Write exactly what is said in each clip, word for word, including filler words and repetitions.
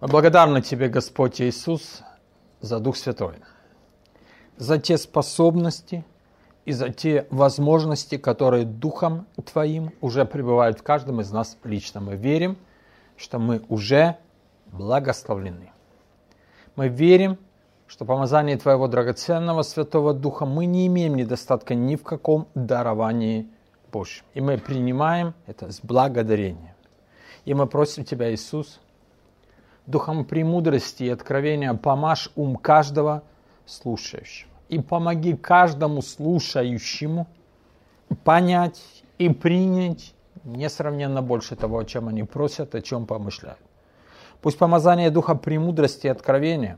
Мы благодарны Тебе, Господь Иисус, за Дух Святой, за те способности и за те возможности, которые Духом Твоим уже пребывают в каждом из нас лично. Мы верим, что мы уже благословлены. Мы верим, что помазание Твоего драгоценного Святого Духа мы не имеем недостатка ни в каком даровании Божьем. И мы принимаем это с благодарением. И мы просим Тебя, Иисус, Духом премудрости и откровения помажь ум каждого слушающего. И помоги каждому слушающему понять и принять несравненно больше того, о чем они просят, о чем помышляют. Пусть помазание Духа премудрости и откровения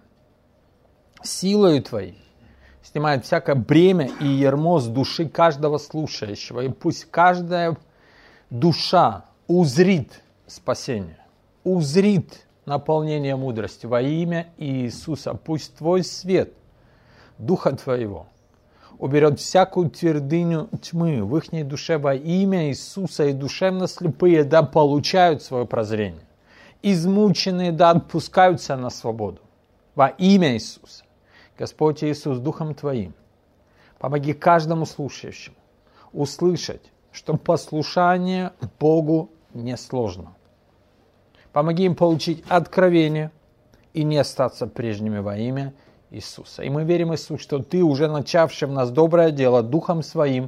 силою Твоей снимает всякое бремя и ярмо с души каждого слушающего. И пусть каждая душа узрит спасение, узрит наполнение мудрости во имя Иисуса. Пусть Твой свет, Духа Твоего, уберет всякую твердыню тьмы в их душе во имя Иисуса, и душевно слепые да получают свое прозрение. Измученные да отпускаются на свободу во имя Иисуса. Господь Иисус, Духом Твоим, помоги каждому слушающему услышать, что послушание Богу несложно. Помоги им получить откровение и не остаться прежними во имя Иисуса. И мы верим, Иисус, что Ты, уже начавший в нас доброе дело, Духом Своим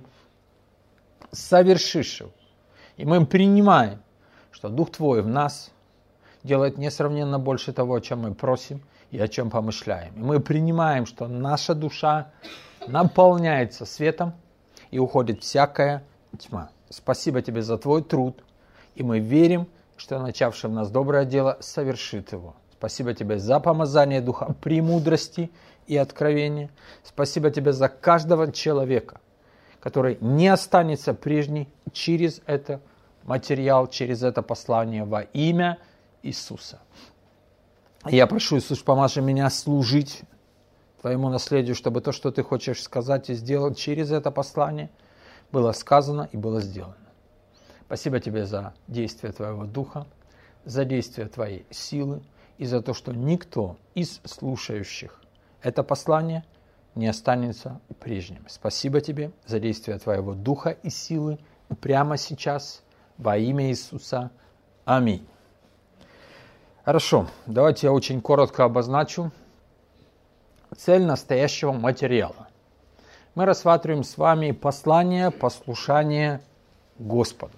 совершишь его. И мы принимаем, что Дух Твой в нас делает несравненно больше того, о чем мы просим и о чем помышляем. И мы принимаем, что наша душа наполняется светом и уходит всякая тьма. Спасибо Тебе за Твой труд, и мы верим, что начавший в нас доброе дело совершит его. Спасибо Тебе за помазание Духа премудрости и откровения. Спасибо Тебе за каждого человека, который не останется прежний через этот материал, через это послание во имя Иисуса. Я прошу, Иисус, помажи меня служить Твоему наследию, чтобы то, что Ты хочешь сказать и сделать через это послание, было сказано и было сделано. Спасибо Тебе за действие Твоего Духа, за действие Твоей силы и за то, что никто из слушающих это послание не останется прежним. Спасибо Тебе за действие Твоего Духа и силы прямо сейчас во имя Иисуса. Аминь. Хорошо, давайте я очень коротко обозначу цель настоящего материала. Мы рассматриваем с вами послание послушания Господу.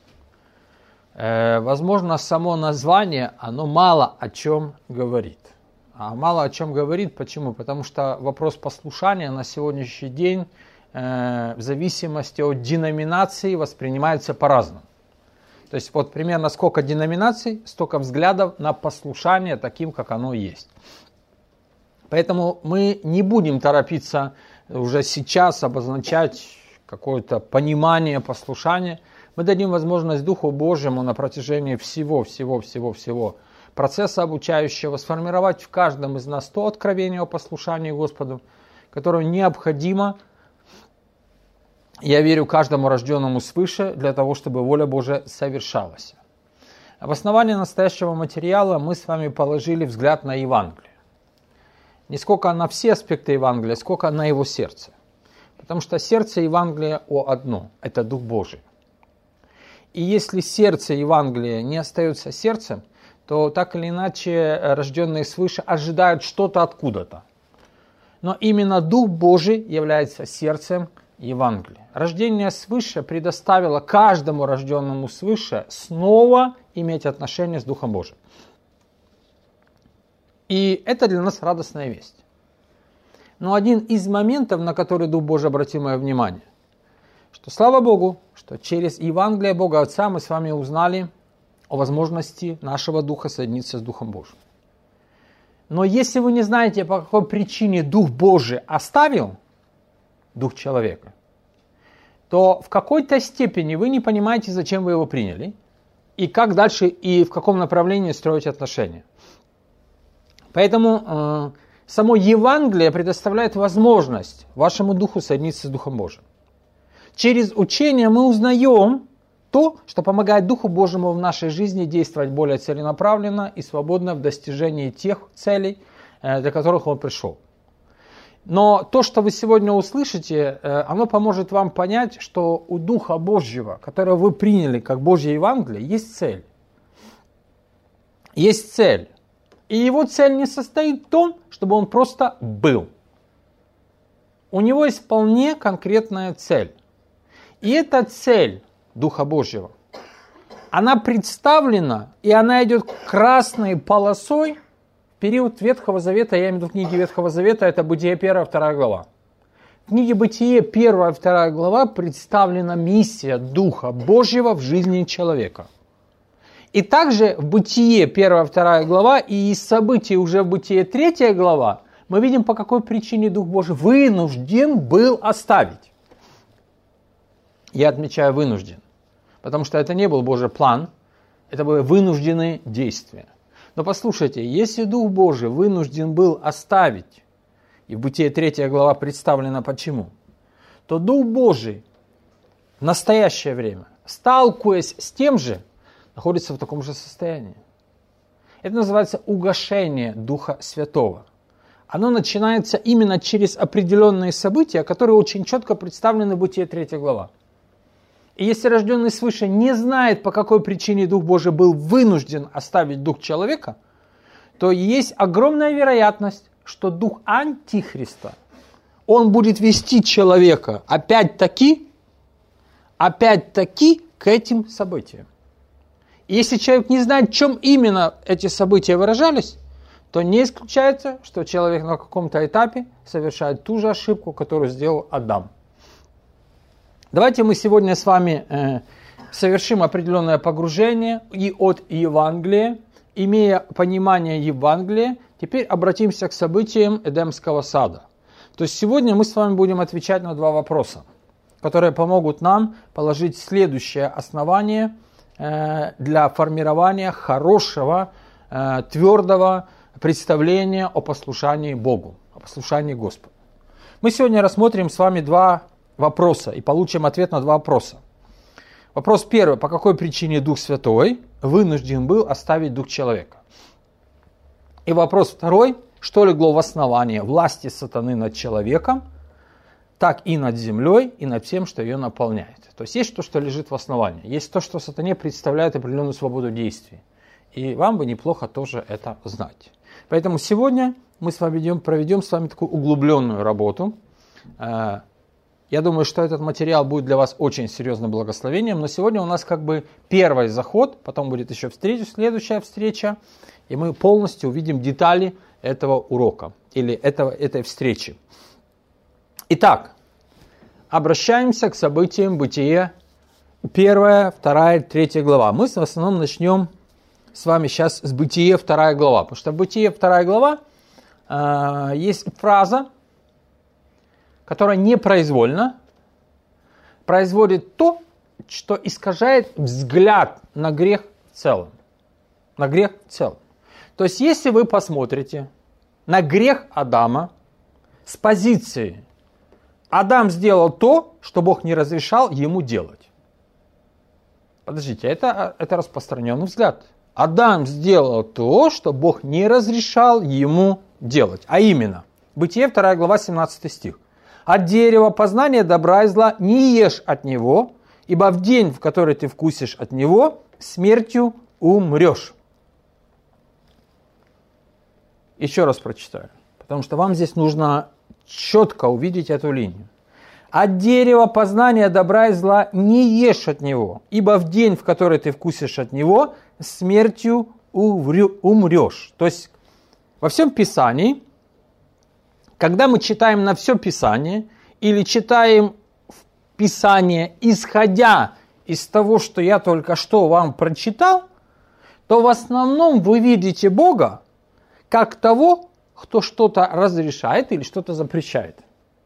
Э, возможно, само название, оно мало о чем говорит. А мало о чем говорит, почему? Потому что вопрос послушания на сегодняшний день э, в зависимости от деноминации воспринимается по-разному. То есть вот примерно сколько деноминаций, столько взглядов на послушание таким, как оно есть. Поэтому мы не будем торопиться уже сейчас обозначать какое-то понимание послушания. Мы дадим возможность Духу Божьему на протяжении всего, всего, всего, всего процесса обучающего сформировать в каждом из нас то откровение о послушании Господу, которое необходимо, я верю, каждому рожденному свыше, для того, чтобы воля Божия совершалась. В основании настоящего материала мы с вами положили взгляд на Евангелие. Не сколько на все аспекты Евангелия, сколько на его сердце. Потому что сердце Евангелия о одно – это Дух Божий. И если сердце Евангелия не остается сердцем, то так или иначе рожденные свыше ожидают что-то откуда-то. Но именно Дух Божий является сердцем Евангелия. Рождение свыше предоставило каждому рожденному свыше снова иметь отношение с Духом Божиим. И это для нас радостная весть. Но один из моментов, на который Дух Божий обратил мое внимание, что слава Богу, что через Евангелие Бога Отца мы с вами узнали о возможности нашего Духа соединиться с Духом Божьим. Но если вы не знаете, по какой причине Дух Божий оставил Дух человека, то в какой-то степени вы не понимаете, зачем вы его приняли, и как дальше и в каком направлении строить отношения. Поэтому э, само Евангелие предоставляет возможность вашему Духу соединиться с Духом Божьим. Через учение мы узнаем, то, что помогает Духу Божьему в нашей жизни действовать более целенаправленно и свободно в достижении тех целей, для которых Он пришел. Но то, что вы сегодня услышите, оно поможет вам понять, что у Духа Божьего, которого вы приняли как Божье Евангелие, есть цель. Есть цель. И его цель не состоит в том, чтобы он просто был. У него есть вполне конкретная цель. И эта цель Духа Божьего, она представлена, и она идет красной полосой в период Ветхого Завета, я имею в виду книги Ветхого Завета, это Бытие первая, вторая глава. В книге Бытие первая, вторая глава представлена миссия Духа Божьего в жизни человека. И также в Бытие первая, вторая глава и из событий уже в Бытие третья глава мы видим, по какой причине Дух Божий вынужден был оставить. Я отмечаю вынужден, потому что это не был Божий план, это были вынужденные действия. Но послушайте, если Дух Божий вынужден был оставить, и в Бытие третья глава представлена почему, то Дух Божий в настоящее время, сталкиваясь с тем же, находится в таком же состоянии. Это называется угошение Духа Святого. Оно начинается именно через определенные события, которые очень четко представлены в Бытие третья глава. И если рожденный свыше не знает, по какой причине Дух Божий был вынужден оставить Дух человека, то есть огромная вероятность, что Дух Антихриста, он будет вести человека опять-таки, опять-таки к этим событиям. И если человек не знает, в чем именно эти события выражались, то не исключается, что человек на каком-то этапе совершает ту же ошибку, которую сделал Адам. Давайте мы сегодня с вами э, совершим определенное погружение и от Евангелия, имея понимание Евангелия, теперь обратимся к событиям Эдемского сада. То есть сегодня мы с вами будем отвечать на два вопроса, которые помогут нам положить следующее основание для формирования хорошего, твердого представления о послушании Богу, о послушании Господу. Мы сегодня рассмотрим с вами два вопроса и получим ответ на два вопроса. Вопрос первый. По какой причине Дух Святой вынужден был оставить Дух человека? И вопрос второй. Что легло в основание власти сатаны над человеком, так и над землей, и над всем, что ее наполняет. То есть есть то, что лежит в основании. Есть то, что сатане представляет определенную свободу действий. И вам бы неплохо тоже это знать. Поэтому сегодня мы с вами идем, проведем с вами такую углубленную работу. Я думаю, что этот материал будет для вас очень серьезным благословением. Но сегодня у нас как бы первый заход, потом будет еще встреча, следующая встреча. И мы полностью увидим детали этого урока или этого, этой встречи. Итак, обращаемся к событиям Бытия первая, вторая, третья глава. Мы в основном начнем с вами сейчас с Бытия вторая глава. Потому что в Бытие вторая глава э, есть фраза, которая непроизвольно производит то, что искажает взгляд на грех в целом. На грех в целом. То есть, если вы посмотрите на грех Адама с позиции Адам сделал то, что Бог не разрешал ему делать. Подождите, это, это распространенный взгляд. Адам сделал то, что Бог не разрешал ему делать. А именно, Бытие вторая глава, семнадцатый стих. «От дерева познания добра и зла не ешь от него, ибо в день, в который ты вкусишь от него, смертью умрешь». Еще раз прочитаю, потому что вам здесь нужно четко увидеть эту линию. «От дерева познания добра и зла не ешь от него, ибо в день, в который ты вкусишь от него, смертью умрешь». То есть во всем Писании, когда мы читаем на все Писание или читаем Писание, исходя из того, что я только что вам прочитал, то в основном вы видите Бога как того, кто что-то разрешает или что-то запрещает.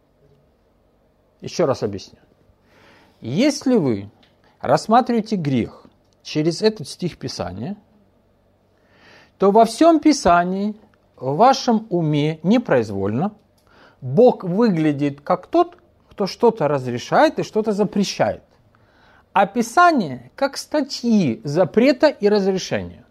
Еще раз объясню. Если вы рассматриваете грех через этот стих Писания, то во всем Писании, в вашем уме непроизвольно, Бог выглядит как тот, кто что-то разрешает и что-то запрещает. а Писание как статьи запрета и разрешения.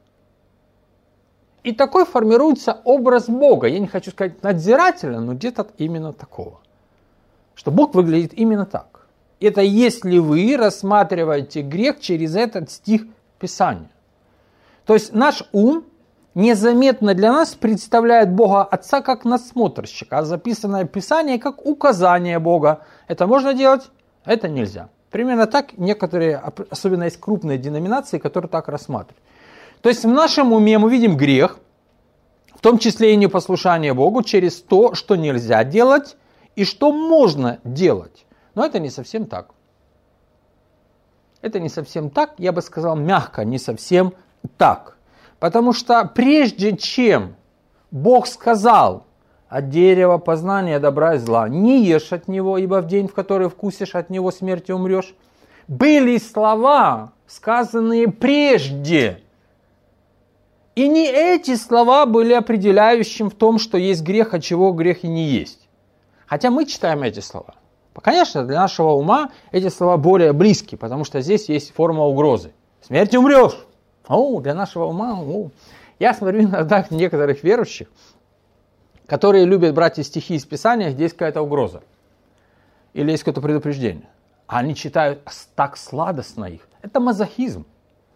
И такой формируется образ Бога. Я не хочу сказать надзирателя, но где-то именно такого. Что Бог выглядит именно так. Это если вы рассматриваете грех через этот стих Писания. То есть наш ум незаметно для нас представляет Бога Отца как надсмотрщика, а записанное Писание как указание Бога. Это можно делать, а это нельзя. Примерно так некоторые, особенно есть крупные деноминации, которые так рассматривают. То есть в нашем уме мы видим грех, в том числе и непослушание Богу, через то, что нельзя делать и что можно делать. Но это не совсем так. Это не совсем так, я бы сказал мягко, не совсем так. Потому что прежде чем Бог сказал от дерева познания добра и зла, не ешь от него, ибо в день, в который вкусишь от него, смерти умрешь, были слова, сказанные прежде. И не эти слова были определяющим в том, что есть грех, от чего грех и не есть. Хотя мы читаем эти слова. Конечно, для нашего ума эти слова более близки, потому что здесь есть форма угрозы. Смерть умрешь. О, для нашего ума. О. Я смотрю иногда некоторых верующих, которые любят брать из стихи из Писания, где есть какая-то угроза. Или есть какое-то предупреждение. А они читают так сладостно их. Это мазохизм.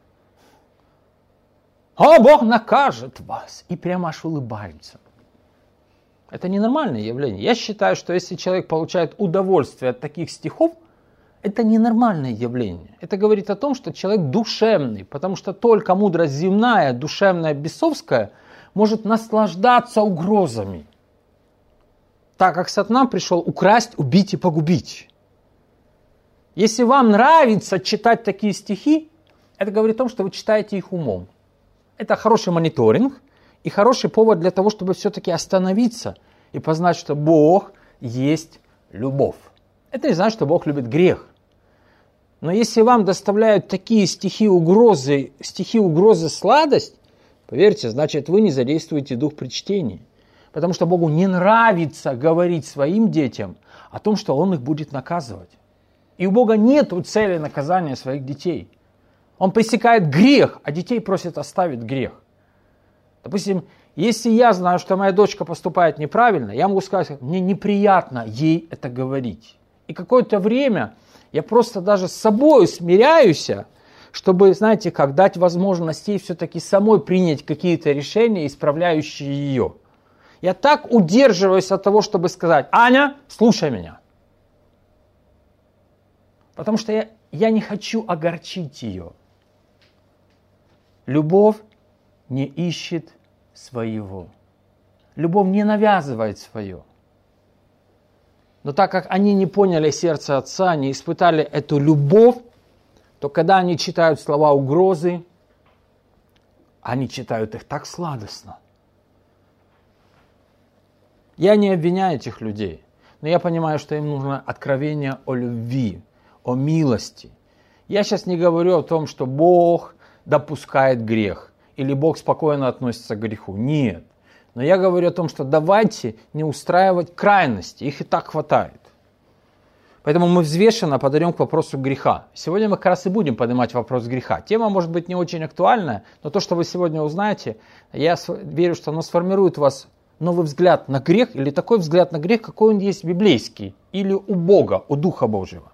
«О, Бог накажет вас!» И прямо аж улыбаются. Это ненормальное явление. Я считаю, что если человек получает удовольствие от таких стихов, это ненормальное явление. Это говорит о том, что человек душевный, потому что только мудрость земная, душевная, бесовская, может наслаждаться угрозами. Так как сатана пришел украсть, убить и погубить. Если вам нравится читать такие стихи, это говорит о том, что вы читаете их умом. Это хороший мониторинг и хороший повод для того, чтобы все-таки остановиться и познать, что Бог есть любовь. Это не значит, что Бог любит грех. Но если вам доставляют такие стихи угрозы, стихи угрозы сладость, поверьте, значит, вы не задействуете дух при чтении. Потому что Богу не нравится говорить своим детям о том, что Он их будет наказывать. И у Бога нет цели наказания своих детей. Он пресекает грех, а детей просит оставить грех. Допустим, если я знаю, что моя дочка поступает неправильно, я могу сказать, мне неприятно ей это говорить. И какое-то время я просто даже с собой смиряюсь, чтобы, знаете, как дать возможность ей все-таки самой принять какие-то решения, исправляющие ее. Я так удерживаюсь от того, чтобы сказать, Аня, слушай меня. Потому что я, я не хочу огорчить ее. Любовь не ищет своего. Любовь не навязывает свое. Но так как они не поняли сердце Отца, не испытали эту любовь, то когда они читают слова угрозы, они читают их так сладостно. Я не обвиняю этих людей, но я понимаю, что им нужно откровение о любви, о милости. Я сейчас не говорю о том, что Бог допускает грех, или Бог спокойно относится к греху. Нет. Но я говорю о том, что давайте не устраивать крайности, их и так хватает. Поэтому мы взвешенно подойдем к вопросу греха. Сегодня мы как раз и будем поднимать вопрос греха. Тема может быть не очень актуальная, но то, что вы сегодня узнаете, я верю, что оно сформирует у вас новый взгляд на грех, или такой взгляд на грех, какой он есть библейский, или у Бога, у Духа Божьего.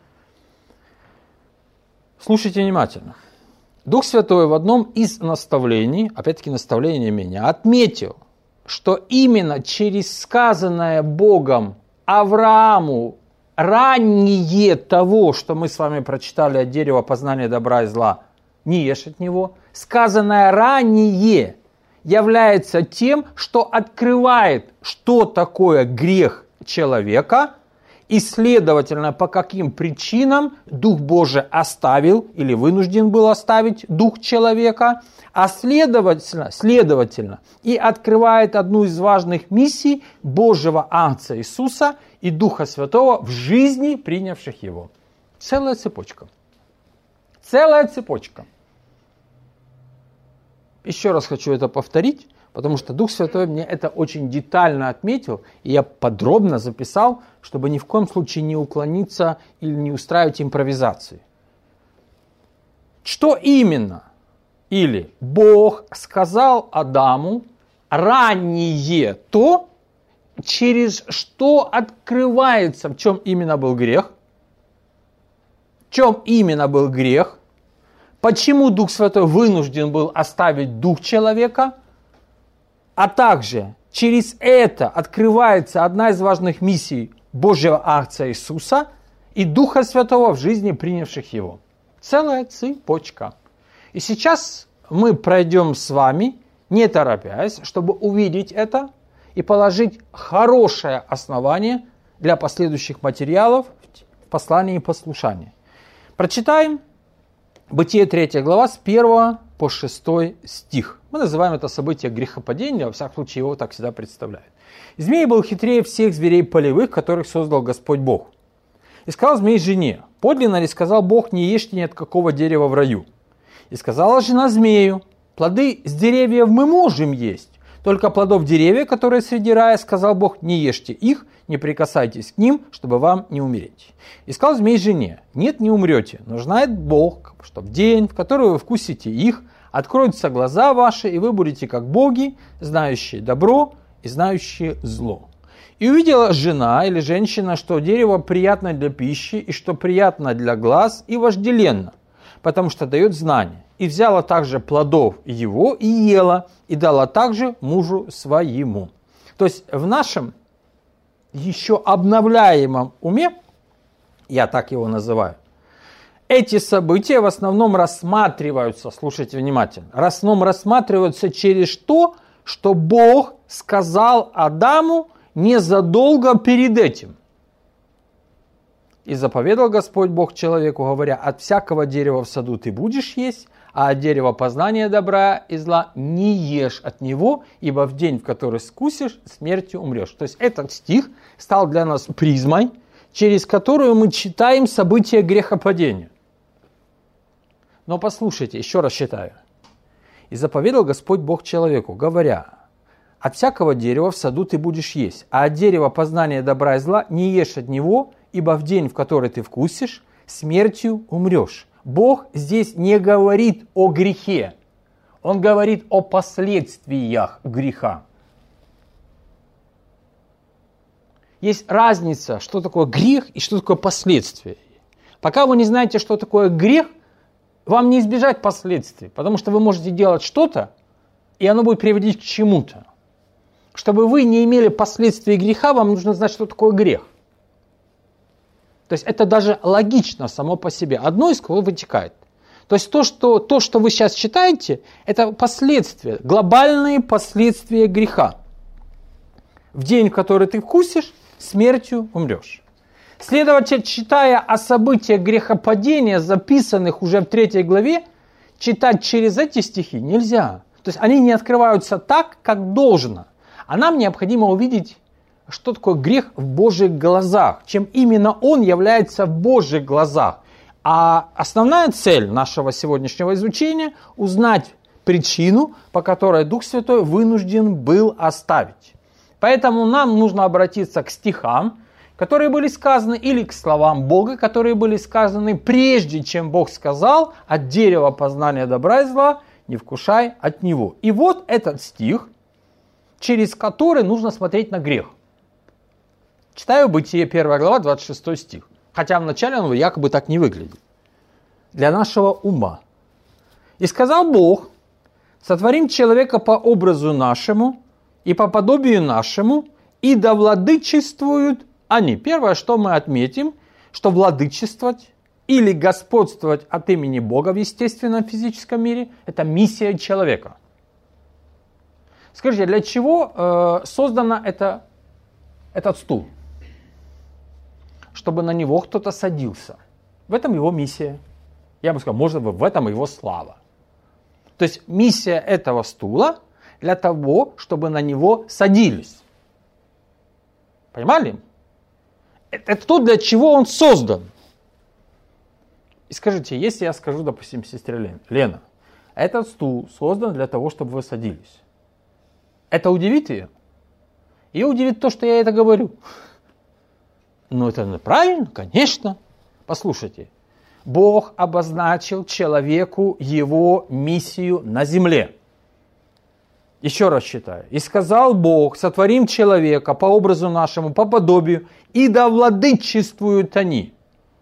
Слушайте внимательно. Дух Святой в одном из наставлений, опять-таки наставление меня, отметил, что именно через сказанное Богом Аврааму ранее того, что мы с вами прочитали от дерева познания добра и зла, не ешь от него, сказанное ранее является тем, что открывает, что такое грех человека, и, следовательно, по каким причинам Дух Божий оставил или вынужден был оставить Дух человека, а следовательно, следовательно и открывает одну из важных миссий Божьего Агнца Иисуса и Духа Святого в жизни принявших Его. Целая цепочка. Целая цепочка. Еще раз хочу это повторить, потому что Дух Святой мне это очень детально отметил, и я подробно записал, чтобы ни в коем случае не уклониться или не устраивать импровизации. Что именно? Или Бог сказал Адаму ранее то, через что открывается, в чем именно был грех, в чем именно был грех, почему Дух Святой вынужден был оставить дух человека, а также через это открывается одна из важных миссий Божьего Агнца Иисуса и Духа Святого в жизни принявших Его. Целая цепочка. И сейчас мы пройдем с вами, не торопясь, чтобы увидеть это и положить хорошее основание для последующих материалов в послании послушания. Прочитаем Бытие третья глава с первого по шестой стих. Мы называем это событие грехопадения, во всяком случае его так всегда представляют. «Змей был хитрее всех зверей полевых, которых создал Господь Бог. И сказал змей жене: подлинно ли сказал Бог, не ешьте ни от какого дерева в раю? И сказала жена змею: плоды с деревьев мы можем есть, только плодов деревьев, которые среди рая, сказал Бог, не ешьте их, не прикасайтесь к ним, чтобы вам не умереть. И сказал змей жене: нет, не умрете, но знает Бог, что в день, в который вы вкусите их, откроются глаза ваши, и вы будете как боги, знающие добро и знающие зло. И увидела жена или женщина, что дерево приятно для пищи, и что приятно для глаз, и вожделенно, потому что дает знание. И взяла также плодов его и ела, и дала также мужу своему». То есть в нашем еще обновляемом уме, я так его называю, эти события в основном рассматриваются, слушайте внимательно, в основном рассматриваются через то, что Бог сказал Адаму незадолго перед этим. «И заповедал Господь Бог человеку, говоря: от всякого дерева в саду ты будешь есть, а от дерева познания добра и зла не ешь от него, ибо в день, в который скусишь, смертью умрешь». То есть этот стих стал для нас призмой, через которую мы читаем события грехопадения. Но послушайте, еще раз читаю. «И заповедал Господь Бог человеку, говоря: от всякого дерева в саду ты будешь есть, а от дерева познания добра и зла не ешь от него, ибо в день, в который ты вкусишь, смертью умрешь». Бог здесь не говорит о грехе, Он говорит о последствиях греха. Есть разница, что такое грех и что такое последствия. Пока вы не знаете, что такое грех, вам не избежать последствий, потому что вы можете делать что-то, и оно будет приводить к чему-то. Чтобы вы не имели последствий греха, вам нужно знать, что такое грех. То есть это даже логично само по себе. Одно из кого вытекает. То есть то что, то, что вы сейчас читаете, это последствия, глобальные последствия греха. В день, в который ты вкусишь, смертью умрешь. Следовательно, читая о событиях грехопадения, записанных уже в третьей главе, читать через эти стихи нельзя. То есть они не открываются так, как должно. А нам необходимо увидеть, что такое грех в Божьих глазах, чем именно он является в Божьих глазах. А основная цель нашего сегодняшнего изучения – узнать причину, по которой Дух Святой вынужден был оставить. Поэтому нам нужно обратиться к стихам, которые были сказаны, или к словам Бога, которые были сказаны, прежде чем Бог сказал: от дерева познания добра и зла не вкушай от него. И вот этот стих, через который нужно смотреть на грех. Читаю Бытие первая глава, двадцать шестой стих. Хотя вначале он якобы так не выглядит. Для нашего ума. «И сказал Бог: сотворим человека по образу нашему и по подобию нашему, и да владычествуют они». Первое, что мы отметим, что владычествовать или господствовать от имени Бога в естественном физическом мире – это миссия человека. Скажите, для чего э, создана это, этот стул? Чтобы на него кто-то садился. В этом его миссия. Я бы сказал, может быть, в этом его слава. То есть миссия этого стула для того, чтобы на него садились. Понимали? Это то, для чего он создан. И скажите, если я скажу, допустим, сестре Лене: Лена, этот стул создан для того, чтобы вы садились. Это удивит ее? Ее удивит то, что я это говорю. Ну, это правильно, конечно. Послушайте, Бог обозначил человеку его миссию на земле. Еще раз читаю. «И сказал Бог, сотворим человека по образу нашему, по подобию, и да владычествуют они».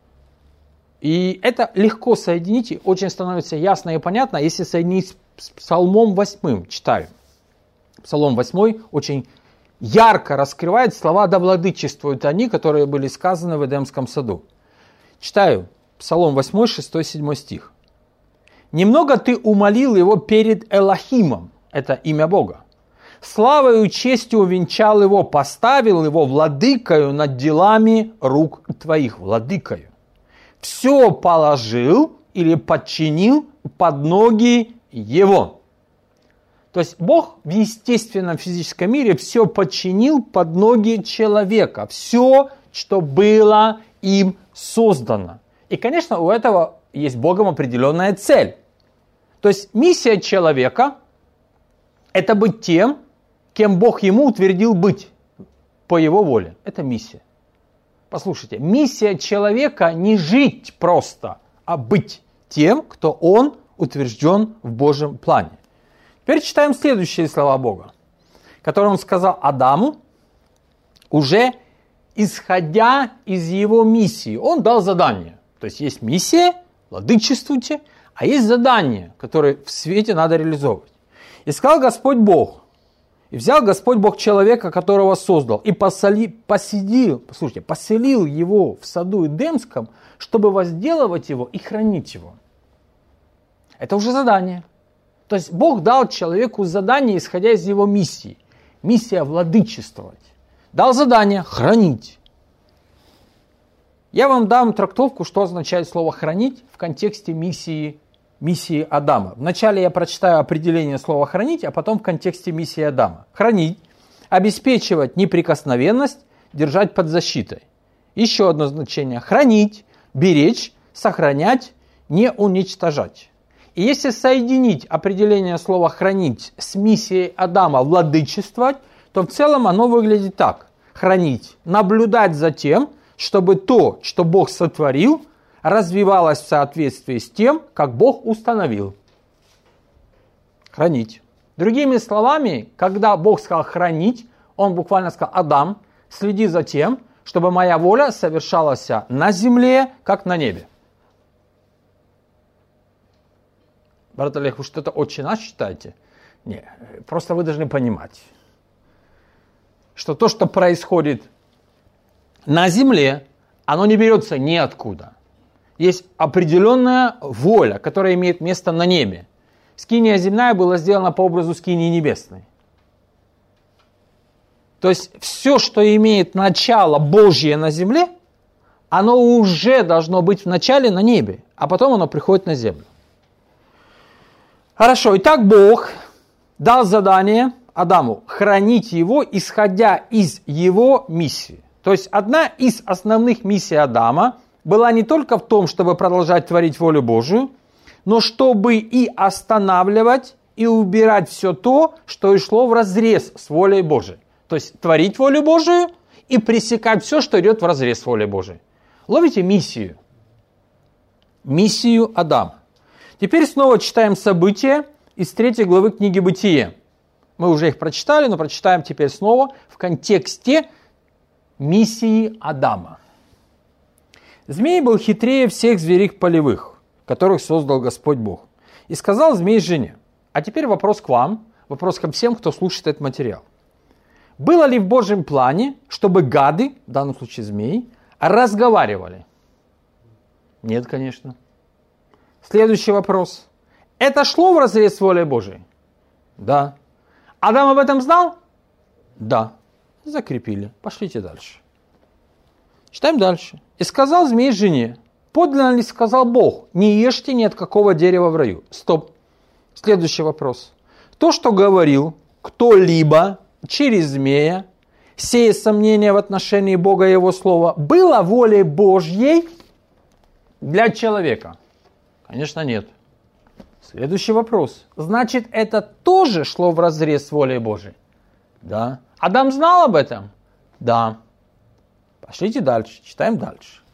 И это легко соединить, и очень становится ясно и понятно, если соединить с Псалмом восьмым. Читаю. Псалом восьмой очень ярко раскрывает слова «да владычествуют они», которые были сказаны в Эдемском саду. Читаю. Псалом восьмой, шестой-седьмой стих. «Немного ты умолил его перед Элохимом». Это имя Бога. «Славою и честью увенчал его, поставил его владыкою над делами рук твоих». Владыкою. «Все положил или подчинил под ноги его». То есть Бог в естественном физическом мире все подчинил под ноги человека. Все, что было им создано. И, конечно, у этого есть Богом определенная цель. То есть миссия человека – это быть тем, кем Бог ему утвердил быть по его воле. Это миссия. Послушайте, миссия человека не жить просто, а быть тем, кто он утвержден в Божьем плане. Теперь читаем следующие слова Бога, которые он сказал Адаму, уже исходя из его миссии. Он дал задание. То есть есть миссия, владычествуйте, а есть задание, которое в свете надо реализовывать. «И сказал Господь Бог, и взял Господь Бог человека, которого создал, и посоли, поселил, послушайте, поселил его в саду Эдемском, чтобы возделывать его и хранить его». Это уже задание. То есть Бог дал человеку задание, исходя из его миссии. Миссия владычествовать. Дал задание хранить. Я вам дам трактовку, что означает слово «хранить» в контексте миссии, миссии Адама. Вначале я прочитаю определение слова «хранить», а потом в контексте миссии Адама. Хранить, обеспечивать неприкосновенность, держать под защитой. Еще одно значение. Хранить, беречь, сохранять, не уничтожать. И если соединить определение слова «хранить» с миссией Адама «владычествовать», то в целом оно выглядит так. Хранить, наблюдать за тем, чтобы то, что Бог сотворил, развивалось в соответствии с тем, как Бог установил. Хранить. Другими словами, когда Бог сказал хранить, Он буквально сказал: Адам, следи за тем, чтобы моя воля совершалась на земле, как на небе. Брат Олег, вы что-то «Отче наш» читаете? Нет, просто вы должны понимать, что то, что происходит на земле, оно не берется ниоткуда. Есть определенная воля, которая имеет место на небе. Скиния земная была сделана по образу скинии небесной. То есть все, что имеет начало Божье на земле, оно уже должно быть вначале на небе, а потом оно приходит на землю. Хорошо, итак, Бог дал задание Адаму хранить его, исходя из его миссии. То есть одна из основных миссий Адама была не только в том, чтобы продолжать творить волю Божию, но чтобы и останавливать, и убирать все то, что и шло вразрез с волей Божией. То есть творить волю Божию и пресекать все, что идет вразрез с волей Божией. Ловите миссию? Миссию Адама. Теперь снова читаем события из третьей главы книги Бытие. Мы уже их прочитали, но прочитаем теперь снова в контексте миссии Адама. Змей был хитрее всех зверей полевых, которых создал Господь Бог. И сказал змей жене: а теперь вопрос к вам, вопрос ко всем, кто слушает этот материал. Было ли в Божьем плане, чтобы гады, в данном случае змеи, разговаривали? Нет, конечно. Следующий вопрос. Это шло вразрез с волей Божией? Да. Адам об этом знал? Да. Закрепили. Пошлите дальше. Читаем дальше. И сказал змей жене: подлинно ли сказал Бог, не ешьте ни от какого дерева в раю? Стоп. Следующий вопрос. То, что говорил кто-либо через змея, сея сомнения в отношении Бога и Его Слова, было волей Божьей для человека? Конечно, нет. Следующий вопрос. Значит, это тоже шло вразрез с волей Божией? Да. Адам знал об этом? Да. Пошлите дальше, читаем дальше.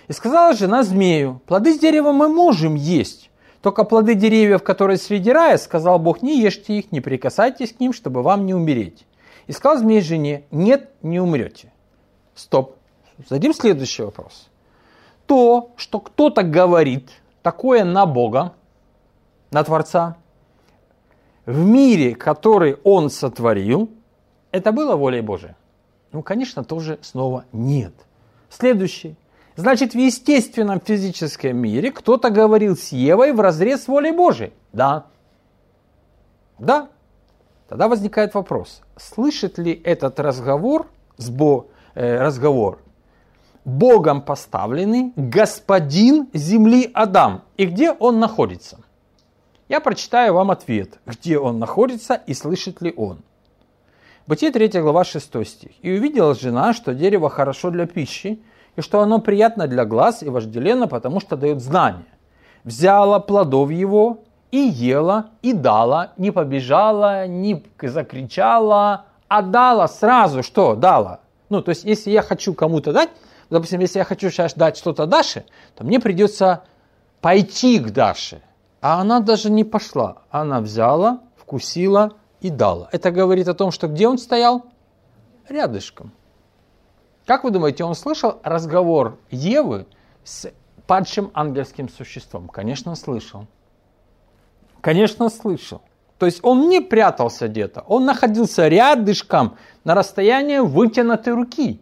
И сказала жена змею: плоды с дерева мы можем есть, только плоды деревьев, которые среди рая, сказал Бог, не ешьте их, не прикасайтесь к ним, чтобы вам не умереть. И сказал змей жене: нет, не умрете. Стоп. Зададим следующий вопрос. То, что кто-то говорит такое на Бога, на Творца, в мире, который Он сотворил, это было волей Божией? Ну, конечно, тоже снова нет. Следующий. Значит, в естественном физическом мире кто-то говорил с Евой вразрез с волей Божией? Да. Да. Тогда возникает вопрос, слышит ли этот разговор, с Бо, э, разговор Богом поставленный господин земли Адам? И где он находится? Я прочитаю вам ответ, где он находится и слышит ли он. Бытие третья глава шестой стих. «И увидела жена, что дерево хорошо для пищи, и что оно приятно для глаз и вожделенно, потому что дает знание. Взяла плодов его и ела, и дала, не побежала, не закричала, а дала сразу». Что дала? Ну, то есть, если я хочу кому-то дать, допустим, если я хочу сейчас дать что-то Даше, то мне придется пойти к Даше. А она даже не пошла. Она взяла, вкусила и дала. Это говорит о том, что где он стоял? Рядышком. Как вы думаете, он слышал разговор Евы с падшим ангельским существом? Конечно, слышал. Конечно, слышал. То есть он не прятался где-то. Он находился рядышком на расстоянии вытянутой руки.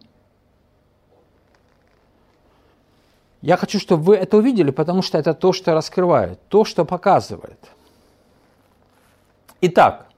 Я хочу, чтобы вы это увидели, потому что это то, что раскрывает, то, что показывает. Итак,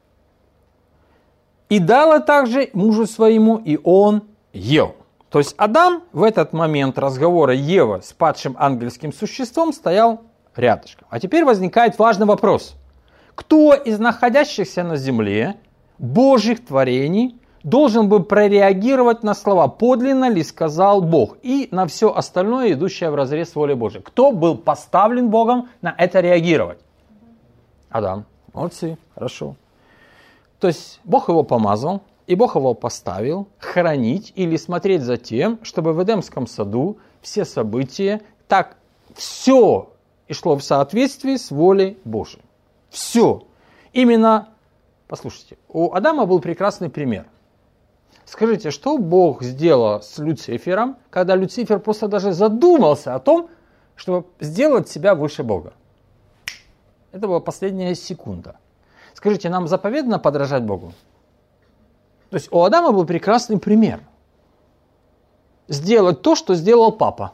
и дала также мужу своему, и он ел. То есть Адам в этот момент разговора Евы с падшим ангельским существом стоял рядышком. А теперь возникает важный вопрос. Кто из находящихся на земле Божьих творений должен был прореагировать на слова «подлинно ли сказал Бог» и на все остальное, идущее вразрез с волей Божией? Кто был поставлен Богом на это реагировать? Адам. Молодцы, хорошо. То есть Бог его помазал, и Бог его поставил хранить или смотреть за тем, чтобы в Эдемском саду все события, так все и шло в соответствии с волей Божией. Все. Именно, послушайте, у Адама был прекрасный пример. Скажите, что Бог сделал с Люцифером, когда Люцифер просто даже задумался о том, чтобы сделать себя выше Бога? Это была последняя секунда. Скажите, нам заповедано подражать Богу? То есть у Адама был прекрасный пример. Сделать то, что сделал папа.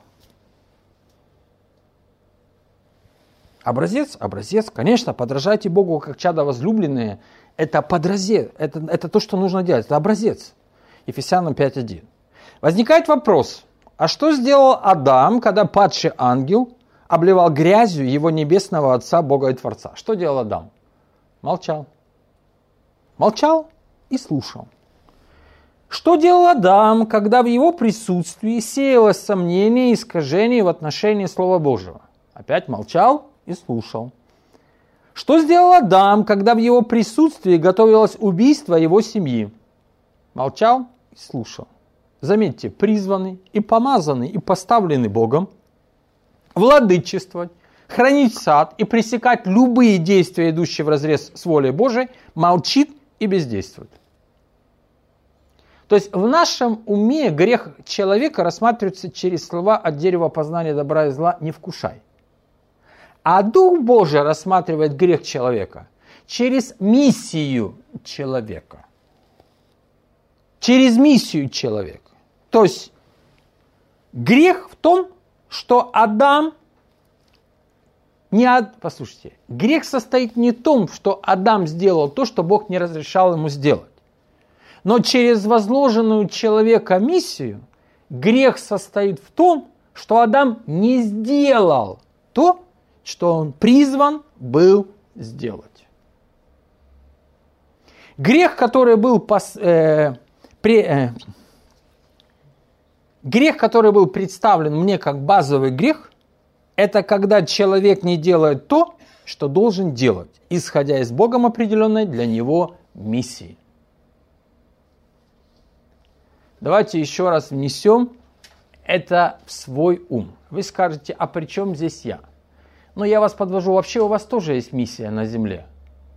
Образец, образец, конечно, подражайте Богу как чадо возлюбленные. Это подразец, это, это то, что нужно делать, это образец. Ефесянам пять один. Возникает вопрос, а что сделал Адам, когда падший ангел обливал грязью его небесного Отца, Бога и Творца? Что делал Адам? Молчал. Молчал и слушал. Что делал Адам, когда в его присутствии сеялось сомнение и искажение в отношении Слова Божьего? Опять молчал и слушал. Что сделал Адам, когда в его присутствии готовилось убийство его семьи? Молчал и слушал. Заметьте, призванный и помазанный и поставленный Богом владычествовать, хранить сад и пресекать любые действия, идущие вразрез с волей Божией, молчит и бездействует. То есть в нашем уме грех человека рассматривается через слова «от дерева познания добра и зла не вкушай». А Дух Божий рассматривает грех человека через миссию человека. Через миссию человека. То есть грех в том, что Адам не... Послушайте, грех состоит не в том, что Адам сделал то, что Бог не разрешал ему сделать. Но через возложенную человека миссию грех состоит в том, что Адам не сделал то, что он призван был сделать. Грех, который был, пос, э, при, э, грех, который был представлен мне как базовый грех, это когда человек не делает то, что должен делать, исходя из Богом определенной для него миссии. Давайте еще раз внесем это в свой ум. Вы скажете, а при чем здесь я? Но я вас подвожу, вообще у вас тоже есть миссия на земле.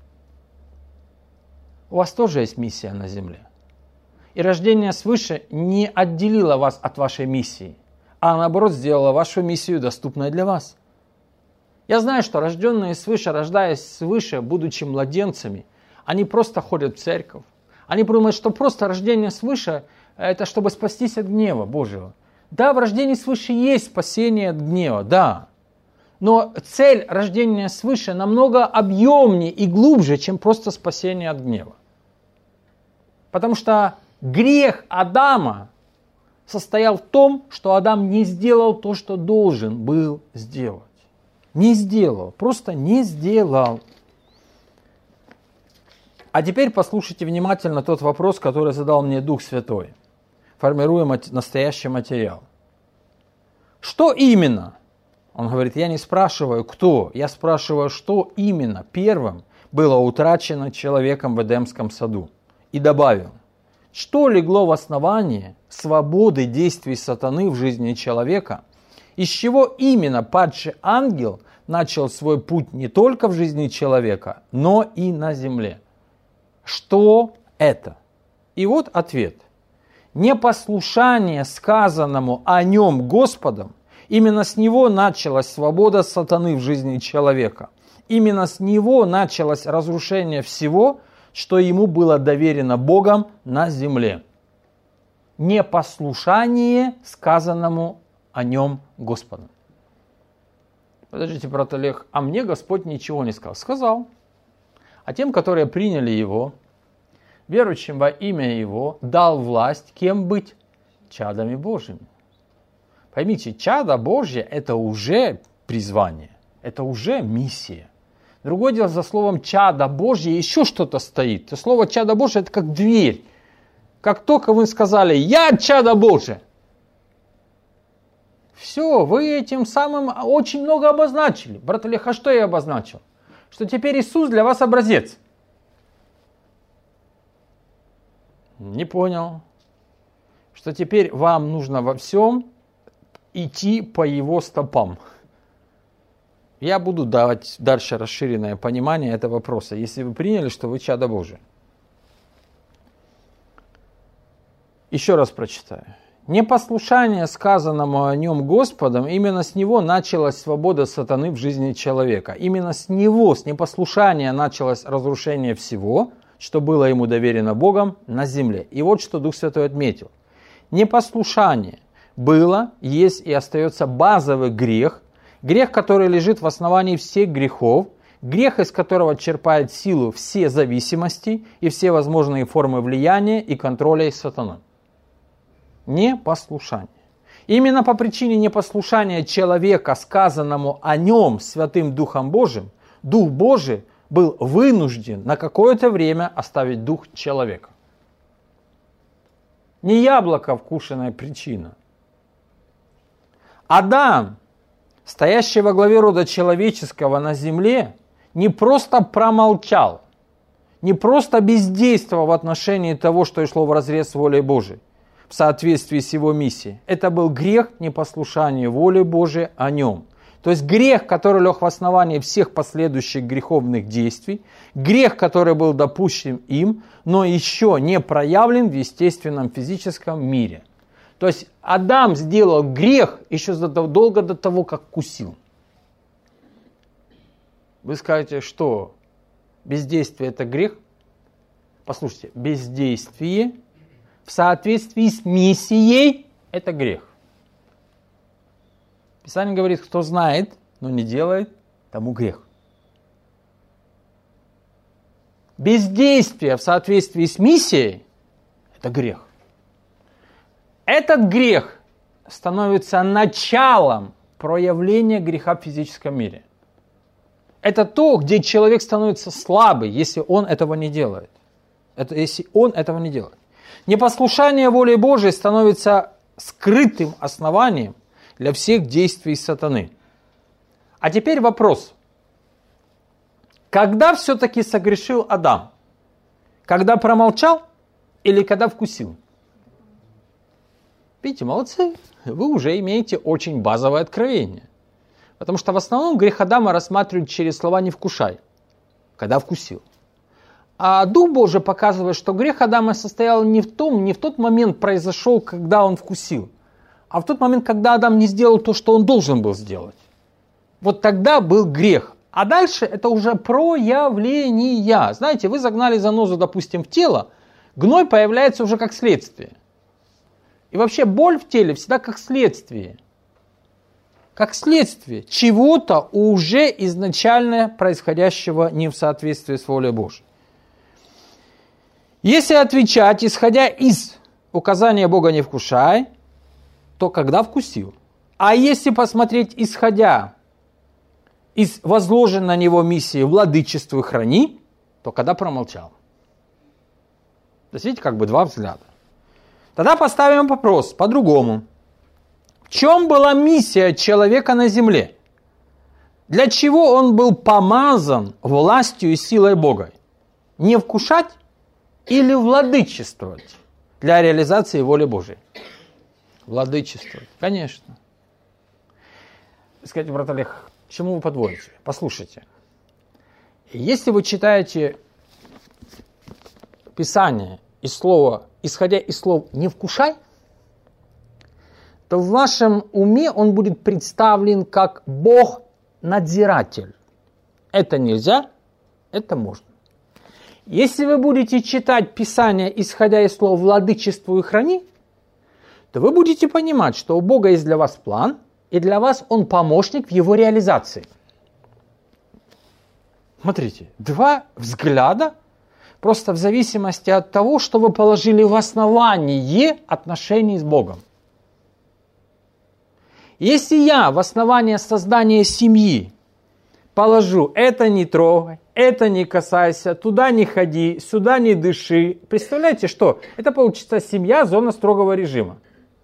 У вас тоже есть миссия на земле. И рождение свыше не отделило вас от вашей миссии, а наоборот сделало вашу миссию доступной для вас. Я знаю, что рожденные свыше, рождаясь свыше, будучи младенцами, они просто ходят в церковь. Они думают, что просто рождение свыше – это чтобы спастись от гнева Божьего. Да, в рождении свыше есть спасение от гнева, да. Но цель рождения свыше намного объемнее и глубже, чем просто спасение от гнева. Потому что грех Адама состоял в том, что Адам не сделал то, что должен был сделать. Не сделал, просто не сделал. А теперь послушайте внимательно тот вопрос, который задал мне Дух Святой, формируя настоящий материал. Что именно? Он говорит, я не спрашиваю, кто, я спрашиваю, что именно первым было утрачено человеком в Эдемском саду. И добавил, что легло в основание свободы действий сатаны в жизни человека, из чего именно падший ангел начал свой путь не только в жизни человека, но и на земле. Что это? И вот ответ. Непослушание сказанному о нем Господом, именно с него началась свобода сатаны в жизни человека. Именно с него началось разрушение всего, что ему было доверено Богом на земле. Непослушание сказанному о нем Господом. Подождите, брат Олег, а мне Господь ничего не сказал? Сказал. А тем, которые приняли Его, верующим во имя Его, дал власть кем быть? Чадами Божьими. Поймите, чадо Божье – это уже призвание, это уже миссия. Другое дело, за словом чадо Божье еще что-то стоит. Это слово чадо Божье – это как дверь. Как только вы сказали «Я чадо Божие», все, вы этим самым очень много обозначили. Брат Олег, а что я обозначил? Что теперь Иисус для вас образец. Не понял. Что теперь вам нужно во всем идти по Его стопам. Я буду давать дальше расширенное понимание этого вопроса, если вы приняли, что вы чадо Божие. Еще раз прочитаю. Непослушание сказанному о нем Господом, именно с него началась свобода сатаны в жизни человека. Именно с него, с непослушания началось разрушение всего, что было ему доверено Богом на земле. И вот что Дух Святой отметил. Непослушание было, есть и остается базовый грех, грех, который лежит в основании всех грехов, грех, из которого черпает силу все зависимости и все возможные формы влияния и контроля сатаны. Непослушание. Именно по причине непослушания человека, сказанному о нем Святым Духом Божиим, Дух Божий был вынужден на какое-то время оставить дух человека. Не яблоко вкушенная причина. Адам, стоящий во главе рода человеческого на земле, не просто промолчал, не просто бездействовал в отношении того, что шло вразрез с волей Божией, в соответствии с его миссией. Это был грех непослушания воли Божией о нем. То есть грех, который лег в основании всех последующих греховных действий, грех, который был допущен им, но еще не проявлен в естественном физическом мире. То есть Адам сделал грех еще задолго до того, как вкусил. Вы скажете, что бездействие – это грех? Послушайте, бездействие в соответствии с миссией – это грех. Писание говорит, кто знает, но не делает, тому грех. Бездействие в соответствии с миссией – это грех. Этот грех становится началом проявления греха в физическом мире. Это то, где человек становится слабый, если он этого не делает. Это, если он этого не делает. Непослушание воли Божией становится скрытым основанием для всех действий сатаны. А теперь вопрос. Когда все-таки согрешил Адам? Когда промолчал или когда вкусил? Видите, молодцы, вы уже имеете очень базовое откровение. Потому что в основном грех Адама рассматривают через слова «не вкушай», когда вкусил. А Дух Божий показывает, что грех Адама состоял не в том, не в тот момент произошел, когда он вкусил, а в тот момент, когда Адам не сделал то, что он должен был сделать. Вот тогда был грех. А дальше это уже проявления. Знаете, вы загнали занозу, допустим, в тело, гной появляется уже как следствие. И вообще боль в теле всегда как следствие. Как следствие чего-то уже изначально происходящего не в соответствии с волей Божьей. Если отвечать, исходя из указания Бога «не вкушай», то когда вкусил. А если посмотреть, исходя из возложенной на него миссии «владычествуй, храни», то когда промолчал. То есть, видите, как бы два взгляда. Тогда поставим вопрос по-другому. В чем была миссия человека на земле? Для чего он был помазан властью и силой Бога? Не вкушать или владычествовать для реализации воли Божией? Владычествовать, конечно. Скажите, брат Олег, к чему вы подводите? Послушайте. Если вы читаете Писание из слова, исходя из слов «не вкушай», то в вашем уме он будет представлен как Бог-надзиратель. Это нельзя, это можно. Если вы будете читать Писание, исходя из слов «владычествуй и храни», то вы будете понимать, что у Бога есть для вас план, и для вас Он помощник в его реализации. Смотрите, два взгляда, просто в зависимости от того, что вы положили в основание отношений с Богом. Если я в основание создания семьи положу «это не трогай», «это не касайся», «туда не ходи», «сюда не дыши», представляете, что? Это получится семья, зона строгого режима.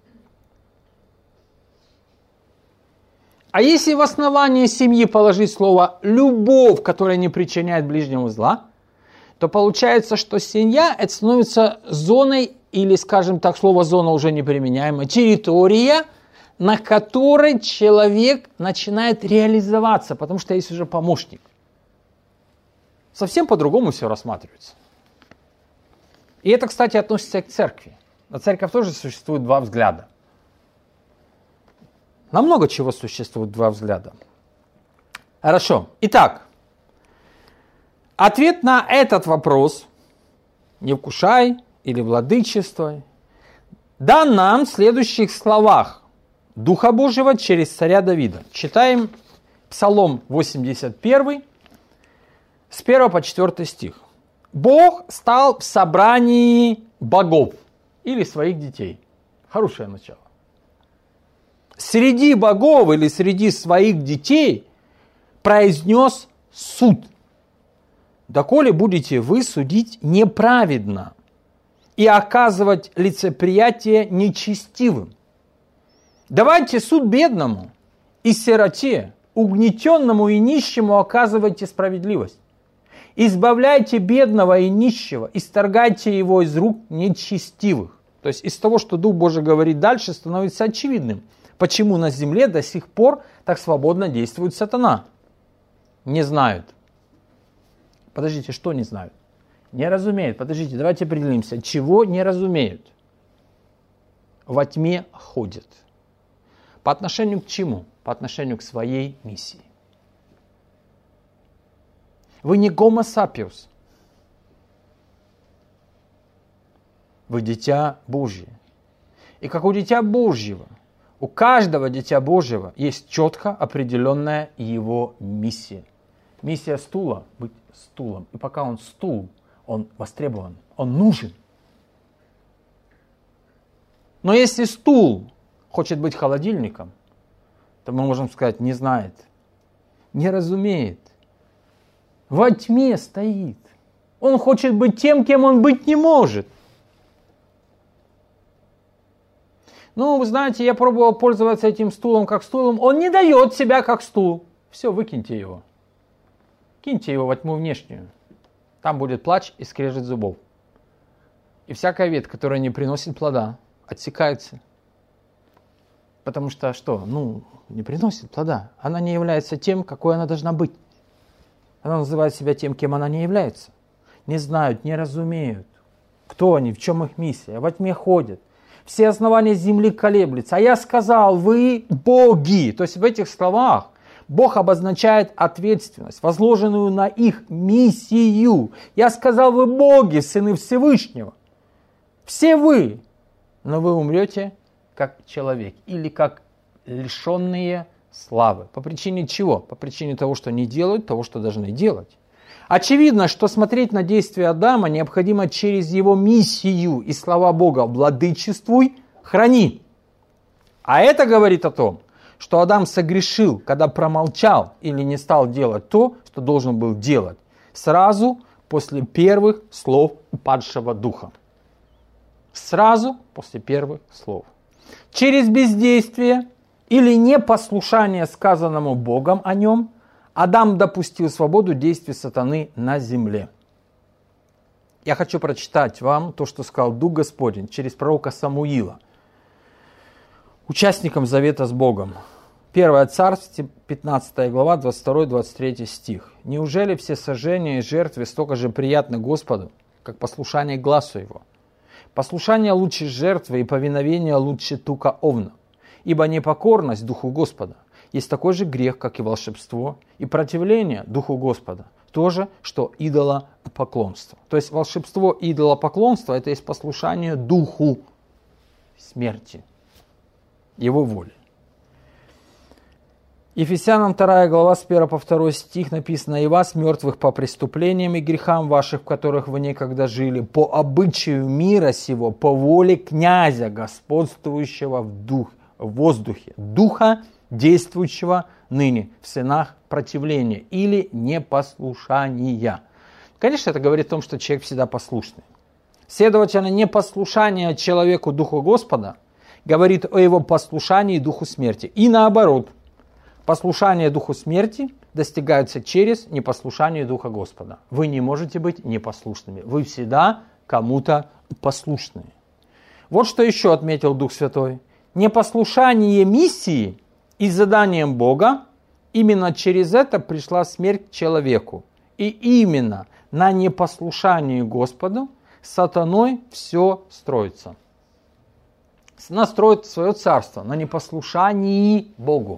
А если в основании семьи положить слово «любовь», которая не причиняет ближнему зла, то получается, что семья это становится зоной, или, скажем так, слово «зона» уже неприменяемо, территория, на которой человек начинает реализоваться, потому что есть уже помощник. Совсем по-другому все рассматривается. И это, кстати, относится и к церкви. На церковь тоже существует два взгляда. На много чего существует два взгляда. Хорошо. Итак, ответ на этот вопрос, не вкушай или владычествуй, дан нам в следующих словах Духа Божьего через царя Давида. Читаем Псалом восемьдесят один, с первого по четвёртый стих. Бог стал в собрании богов или своих детей. Хорошее начало. Среди богов или среди своих детей произнес суд. Доколе будете вы судить неправедно и оказывать лицеприятие нечестивым. Давайте суд бедному и сироте, угнетенному и нищему оказывайте справедливость. Избавляйте бедного и нищего, исторгайте его из рук нечестивых. То есть из того, что Дух Божий говорит дальше, становится очевидным, почему на земле до сих пор так свободно действует сатана. Не знают. Подождите, что не знают? Не разумеют. Подождите, давайте определимся. Чего не разумеют? Во тьме ходят. По отношению к чему? По отношению к своей миссии. Вы не гомо сапиус. Вы дитя Божье. И как у дитя Божьего, у каждого дитя Божьего есть четко определенная его миссия. Миссия стула – быть стулом. И пока он стул, он востребован, он нужен. Но если стул хочет быть холодильником, то мы можем сказать, не знает, не разумеет. Во тьме стоит. Он хочет быть тем, кем он быть не может. Ну, вы знаете, я пробовал пользоваться этим стулом как стулом. Он не дает себя как стул. Все, выкиньте его. Киньте его во тьму внешнюю. Там будет плач и скрежет зубов. И всякая ветвь, которая не приносит плода, отсекается. Потому что что? Ну, не приносит плода. Она не является тем, какой она должна быть. Она называет себя тем, кем она не является. Не знают, не разумеют, кто они, в чем их миссия. Во тьме ходят. Все основания земли колеблются. А я сказал, вы боги. То есть в этих словах Бог обозначает ответственность, возложенную на их миссию. Я сказал, вы боги, сыны Всевышнего. Все вы. Но вы умрете как человек или как лишенные славы. По причине чего? По причине того, что не делают того, что должны делать. Очевидно, что смотреть на действия Адама необходимо через его миссию и слова Бога «владычествуй, храни». А это говорит о том, что Адам согрешил, когда промолчал или не стал делать то, что должен был делать, сразу после первых слов падшего духа. Сразу после первых слов. Через бездействие или непослушание сказанному Богом о нем, Адам допустил свободу действий сатаны на земле. Я хочу прочитать вам то, что сказал Дух Господень через пророка Самуила, участникам завета с Богом. Первое Царство, пятнадцатая глава, двадцать второй двадцать третий стих. «Неужели все сожжения и жертвы столько же приятны Господу, как послушание гласу Его? Послушание лучше жертвы и повиновение лучше тука овна, ибо непокорность Духу Господа есть такой же грех, как и волшебство, и противление Духу Господа, то же, что идолопоклонство». То есть волшебство и идолопоклонство – это есть послушание Духу смерти, Его воли. Ефесянам вторая глава, с первого по второй стих написано: «И вас, мертвых по преступлениям и грехам ваших, в которых вы некогда жили, по обычаю мира сего, по воле князя, господствующего в, дух, в воздухе, духа, действующего ныне в сынах противления или непослушания». Конечно, это говорит о том, что человек всегда послушный. Следовательно, непослушание человеку Духу Господа говорит о его послушании Духу смерти. И наоборот, послушание Духу смерти достигается через непослушание Духа Господа. Вы не можете быть непослушными. Вы всегда кому-то послушны. Вот что еще отметил Дух Святой. Непослушание миссии и заданием Бога, именно через это пришла смерть человеку. И именно на непослушании Господу сатаной все строится. Сатана строит свое царство на непослушании Богу.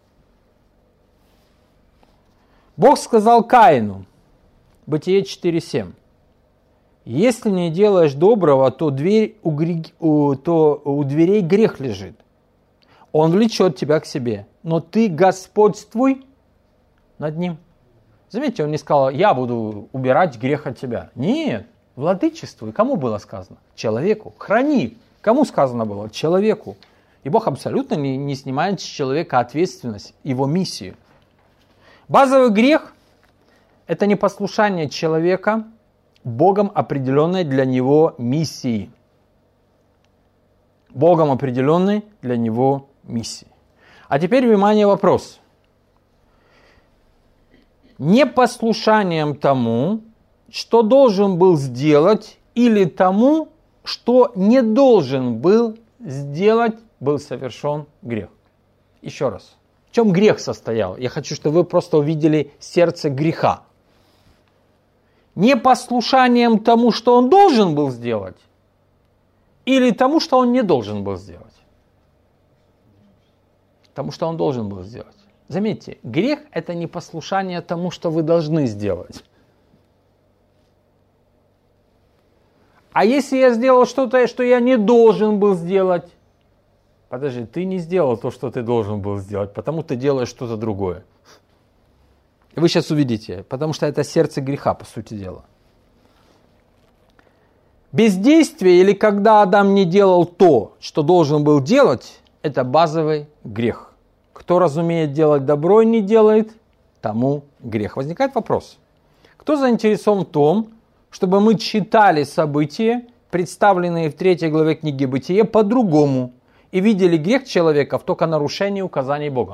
Бог сказал Каину, Бытие четыре семь: «Если не делаешь доброго, то, дверь у, то у дверей грех лежит. Он влечет тебя к себе, но ты господствуй над ним». Заметьте, он не сказал: «Я буду убирать грех от тебя». Нет, владычествуй. Кому было сказано? Человеку. Храни. Кому сказано было? Человеку. И Бог абсолютно не, не снимает с человека ответственность, его миссию. Базовый грех – это непослушание человека Богом определенной для него миссии. Богом определенной для него миссии. А теперь, внимание, вопрос. Непослушанием тому, что должен был сделать, или тому, что не должен был сделать, был совершен грех. Еще раз. В чем грех состоял? Я хочу, чтобы вы просто увидели сердце греха. Непослушанием тому, что он должен был сделать, или тому, что он не должен был сделать? Тому, что он должен был сделать. Заметьте, грех – это непослушание тому, что вы должны сделать. А если я сделал что-то, что я не должен был сделать? Подожди, ты не сделал то, что ты должен был сделать, потому ты делаешь что-то другое. Вы сейчас увидите, потому что это сердце греха, по сути дела. Бездействие или когда Адам не делал то, что должен был делать, это базовый грех. Кто разумеет делать добро и не делает, тому грех. Возникает вопрос. Кто заинтересован в том, чтобы мы читали события, представленные в третьей главе книги Бытия, по-другому, и видели грех человека в только нарушении указаний Бога?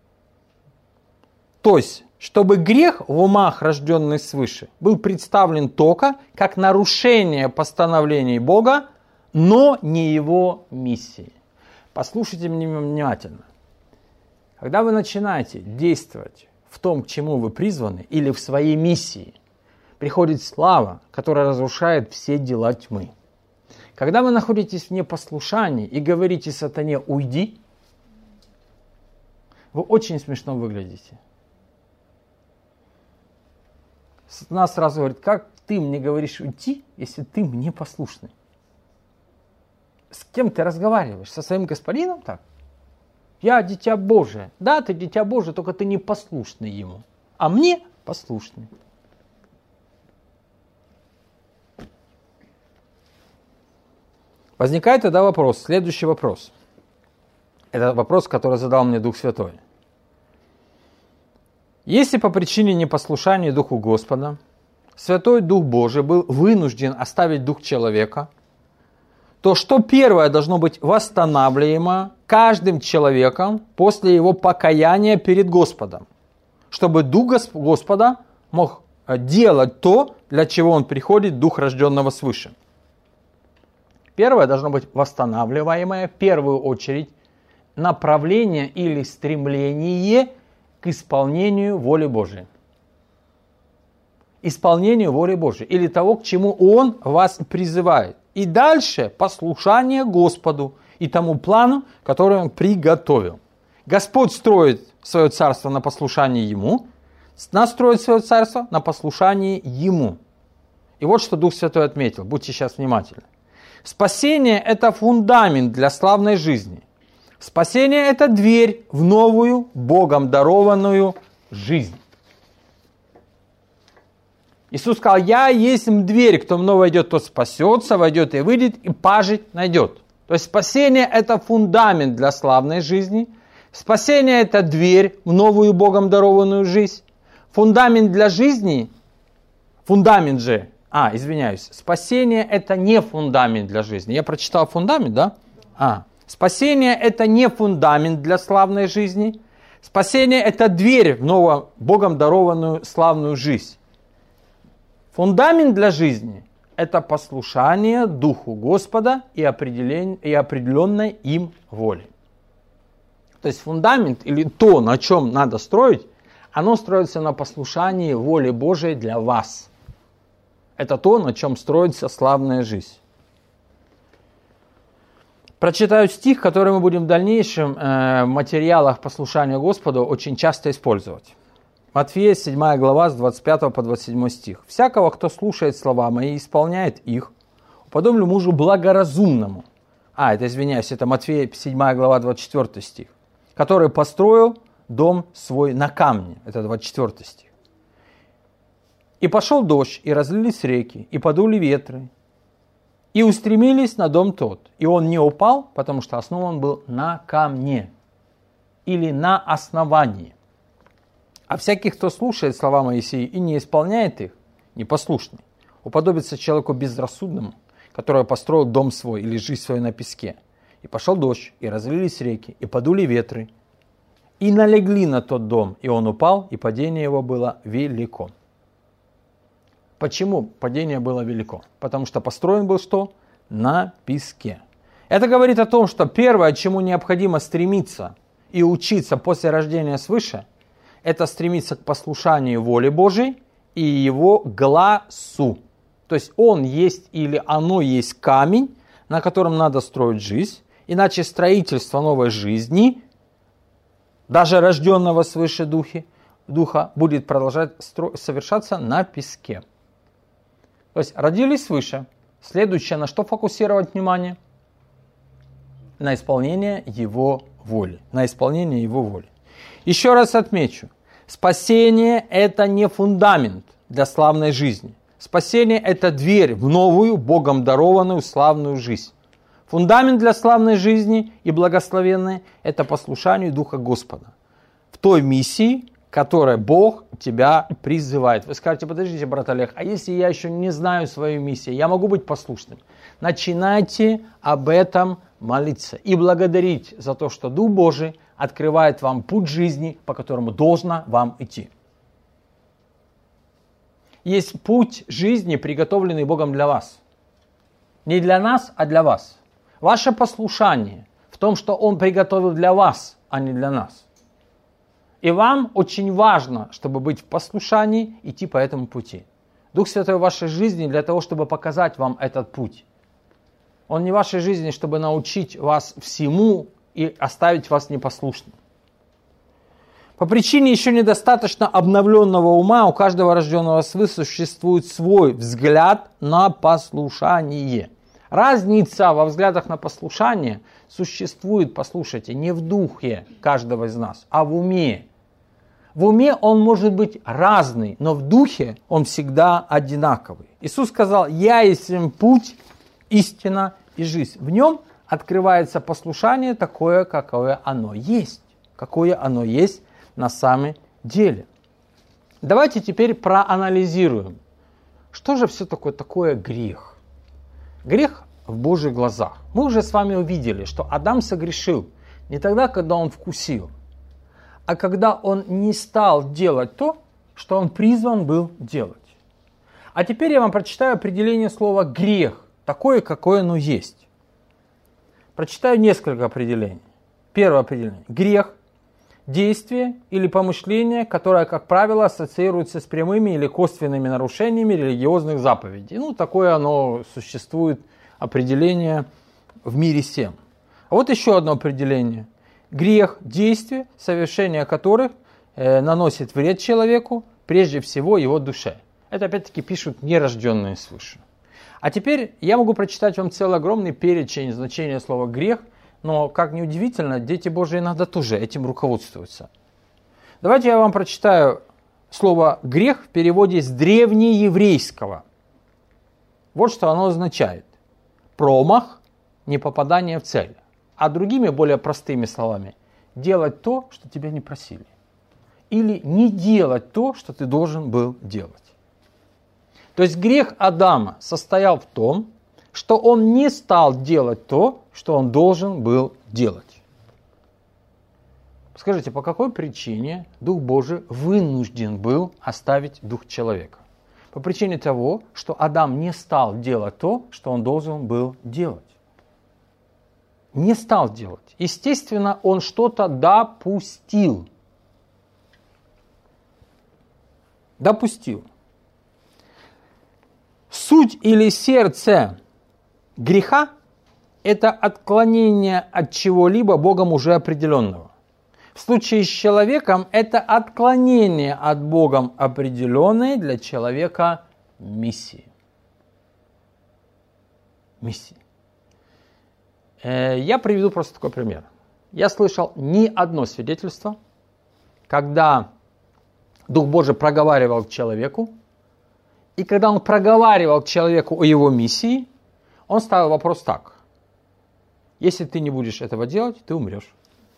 То есть, чтобы грех в умах, рожденных свыше, был представлен только как нарушение постановлений Бога, но не его миссии. Послушайте меня внимательно. Когда вы начинаете действовать в том, к чему вы призваны, или в своей миссии, приходит слава, которая разрушает все дела тьмы. Когда вы находитесь в непослушании и говорите сатане «уйди», вы очень смешно выглядите. Сатана сразу говорит: как ты мне говоришь уйти, если ты мне послушный? С кем ты разговариваешь? Со своим господином так? Я дитя Божие. Да, ты дитя Божие, только ты не послушный ему. А мне послушный. Возникает тогда вопрос, следующий вопрос. Это вопрос, который задал мне Дух Святой. Если по причине непослушания Духу Господа Святой Дух Божий был вынужден оставить Дух человека, то что первое должно быть восстанавливаемо каждым человеком после его покаяния перед Господом, чтобы Дух Господа мог делать то, для чего он приходит, Дух рожденного свыше. Первое должно быть восстанавливаемое, в первую очередь, направление или стремление к исполнению воли Божией. Исполнению воли Божией, или того, к чему Он вас призывает. И дальше послушание Господу и тому плану, который Он приготовил. Господь строит свое царство на послушании Ему, нас строит свое царство на послушании Ему. И вот что Дух Святой отметил, будьте сейчас внимательны. Спасение – это фундамент для славной жизни. Спасение – это дверь в новую, Богом дарованную жизнь. Иисус сказал: «Я есть дверь, кто мной войдет, тот спасется, войдет и выйдет, и пажить найдет». То есть спасение – это фундамент для славной жизни. Спасение – это дверь в новую, Богом дарованную жизнь. Фундамент для жизни, фундамент же, а, извиняюсь, спасение – это не фундамент для жизни. Я прочитал фундамент, да? А, спасение – это не фундамент для славной жизни. Спасение – это дверь в новую, Богом дарованную славную жизнь. Фундамент для жизни – это послушание Духу Господа и, и определенной им воли. То есть фундамент или то, на чем надо строить, оно строится на послушании воли Божией для вас. Это то, на чем строится славная жизнь. Прочитаю стих, который мы будем в дальнейшем э, в материалах послушания Господу очень часто использовать. Матфея, седьмая глава, с двадцать пятого по двадцать седьмой стих. «Всякого, кто слушает слова мои и исполняет их, уподоблю мужу благоразумному». А, это, извиняюсь, это Матфея, седьмая глава, двадцать четвёртый стих. «Который построил дом свой на камне». Это двадцать четвёртый стих. «И пошел дождь, и разлились реки, и подули ветры, и устремились на дом тот. И он не упал, потому что основан был на камне или на основании. А всякий, кто слушает слова Моисея и не исполняет их, непослушный, уподобится человеку безрассудному, который построил дом свой или жизнь свою на песке. И пошел дождь, и разлились реки, и подули ветры, и налегли на тот дом, и он упал, и падение его было велико». Почему падение было велико? Потому что построен был что? На песке. Это говорит о том, что первое, к чему необходимо стремиться и учиться после рождения свыше, это стремиться к послушанию воли Божией и Его гласу. То есть Он есть или оно есть камень, на котором надо строить жизнь, иначе строительство новой жизни, даже рожденного свыше духи, духа, будет продолжать стро- совершаться на песке. То есть родились свыше. Следующее, на что фокусировать внимание? На исполнение Его воли. На исполнение Его воли. Еще раз отмечу. Спасение – это не фундамент для славной жизни. Спасение – это дверь в новую, Богом дарованную славную жизнь. Фундамент для славной жизни и благословенной – это послушание Духа Господа в той миссии, которой Бог тебя призывает. Вы скажете: подождите, брат Олег, а если я еще не знаю свою миссию, я могу быть послушным? Начинайте об этом молиться и благодарить за то, что Дух Божий открывает вам путь жизни, по которому должно вам идти. Есть путь жизни, приготовленный Богом для вас. Не для нас, а для вас. Ваше послушание в в том, что Он приготовил для вас, а не для нас. И вам очень важно, чтобы быть в послушании, идти по этому пути. Дух Святой в вашей жизни для того, чтобы показать вам этот путь. Он не в вашей жизни, чтобы научить вас всему и оставить вас непослушным. По причине еще недостаточно обновленного ума у каждого рожденного свыше существует свой взгляд на послушание. Разница во взглядах на послушание существует, послушайте, не в духе каждого из нас, а в уме. В уме он может быть разный, но в духе он всегда одинаковый. Иисус сказал: «Я есть путь, истина и жизнь». В нем открывается послушание такое, какое оно есть. Какое оно есть на самом деле. Давайте теперь проанализируем, что же все такое такое грех. Грех в Божьих глазах. Мы уже с вами увидели, что Адам согрешил не тогда, когда он вкусил, а когда он не стал делать то, что он призван был делать. А теперь я вам прочитаю определение слова «грех», такое, какое оно есть. Прочитаю несколько определений. Первое определение. Грех – действие или помышление, которое, как правило, ассоциируется с прямыми или косвенными нарушениями религиозных заповедей. Ну, такое оно существует, определение в мире всем. А вот еще одно определение. Грех – действие, совершение которых э, наносит вред человеку, прежде всего его душе. Это опять-таки пишут нерожденные свыше. А теперь я могу прочитать вам целый огромный перечень значения слова «грех», но, как ни удивительно, дети Божии иногда тоже этим руководствуются. Давайте я вам прочитаю слово «грех» в переводе с древнееврейского. Вот что оно означает. Промах, непопадание в цель. А другими, более простыми словами, делать то, что тебя не просили. Или не делать то, что ты должен был делать. То есть грех Адама состоял в том, что он не стал делать то, что он должен был делать. Скажите, по какой причине Дух Божий вынужден был оставить Дух человека? По причине того, что Адам не стал делать то, что он должен был делать. Не стал делать. Естественно, он что-то допустил. Допустил. Суть или сердце греха – это отклонение от чего-либо Богом уже определенного. В случае с человеком это отклонение от Богом определенной для человека миссии. Миссии. Я приведу просто такой пример. Я слышал ни одно свидетельство, когда Дух Божий проговаривал к человеку, и когда он проговаривал к человеку о его миссии, он ставил вопрос так. Если ты не будешь этого делать, ты умрешь.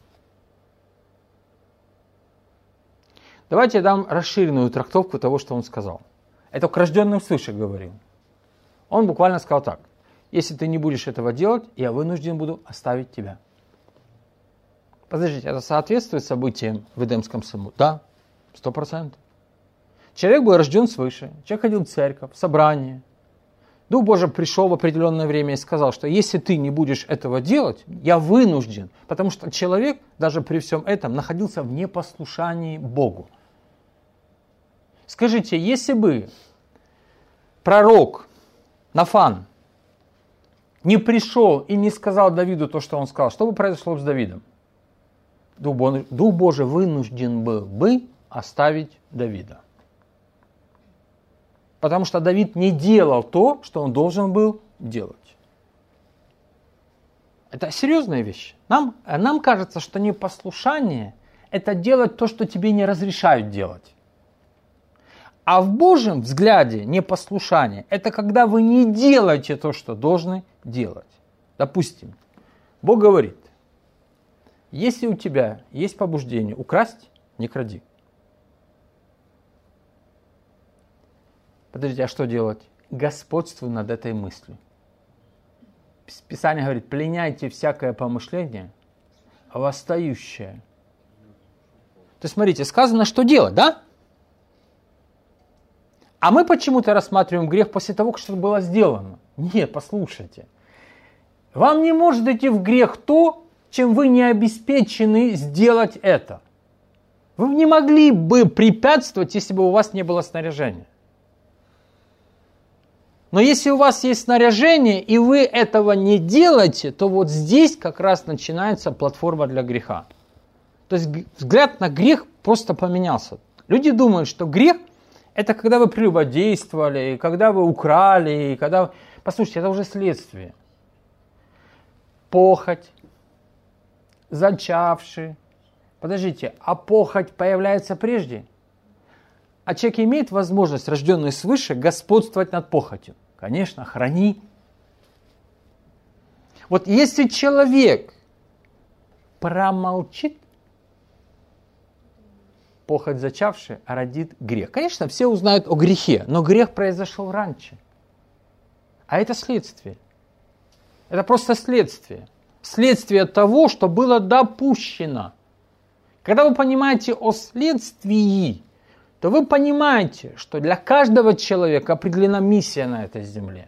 Давайте я дам расширенную трактовку того, что он сказал. Это к рожденным свыше говорил. Он буквально сказал так. Если ты не будешь этого делать, я вынужден буду оставить тебя. Подождите, это соответствует событиям в Эдемском саду? Да, сто процентов. Человек был рожден свыше, человек ходил в церковь, в собрание. Дух Божий пришел в определенное время и сказал, что если ты не будешь этого делать, я вынужден. Потому что человек, даже при всем этом, находился в непослушании Богу. Скажите, если бы пророк Нафан не пришел и не сказал Давиду то, что он сказал, что бы произошло с Давидом? Дух Божий, Дух Божий вынужден был бы оставить Давида. Потому что Давид не делал то, что он должен был делать. Это серьезная вещь. Нам, нам кажется, что непослушание – это делать то, что тебе не разрешают делать. А в Божьем взгляде непослушание – это когда вы не делаете то, что должны делать. Допустим, Бог говорит, если у тебя есть побуждение украсть, не кради. Подождите, а что делать? Господствуй над этой мыслью. Писание говорит, пленяйте всякое помышление, восстающее. То есть, смотрите, сказано, что делать, да? А мы почему-то рассматриваем грех после того, как что-то было сделано. Нет, послушайте. Вам не может идти в грех то, чем вы не обеспечены сделать это. Вы не могли бы препятствовать, если бы у вас не было снаряжения. Но если у вас есть снаряжение, и вы этого не делаете, то вот здесь как раз начинается платформа для греха. То есть взгляд на грех просто поменялся. Люди думают, что грех – это когда вы прелюбодействовали, когда вы украли, когда… Послушайте, это уже следствие. Похоть, зачавший. Подождите, а похоть появляется прежде? А человек имеет возможность, рожденный свыше, господствовать над похотью? Конечно, храни. Вот если человек промолчит, похоть зачавшая родит грех. Конечно, все узнают о грехе, но грех произошел раньше. А это следствие. Это просто следствие. Следствие того, что было допущено. Когда вы понимаете о следствии, то вы понимаете, что для каждого человека определена миссия на этой земле.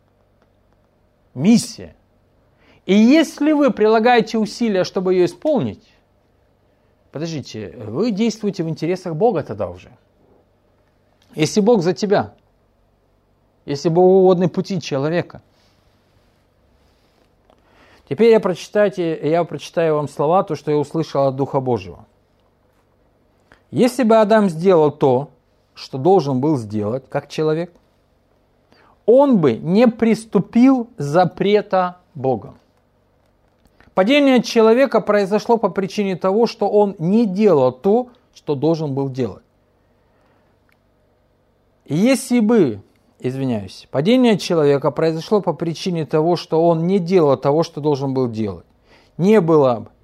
Миссия. И если вы прилагаете усилия, чтобы ее исполнить, подождите, вы действуете в интересах Бога тогда уже. Если Бог за тебя, если Бог угодны пути человека. Теперь я прочитаю, я прочитаю вам слова, то, что я услышал от Духа Божьего. Если бы Адам сделал то, что должен был сделать, как человек, он бы не приступил запрета Бога. Падение человека произошло по причине того, что он не делал то, что должен был делать. Если бы, извиняюсь, падение человека произошло по причине того, что он не делал того, что должен был делать, не было бы.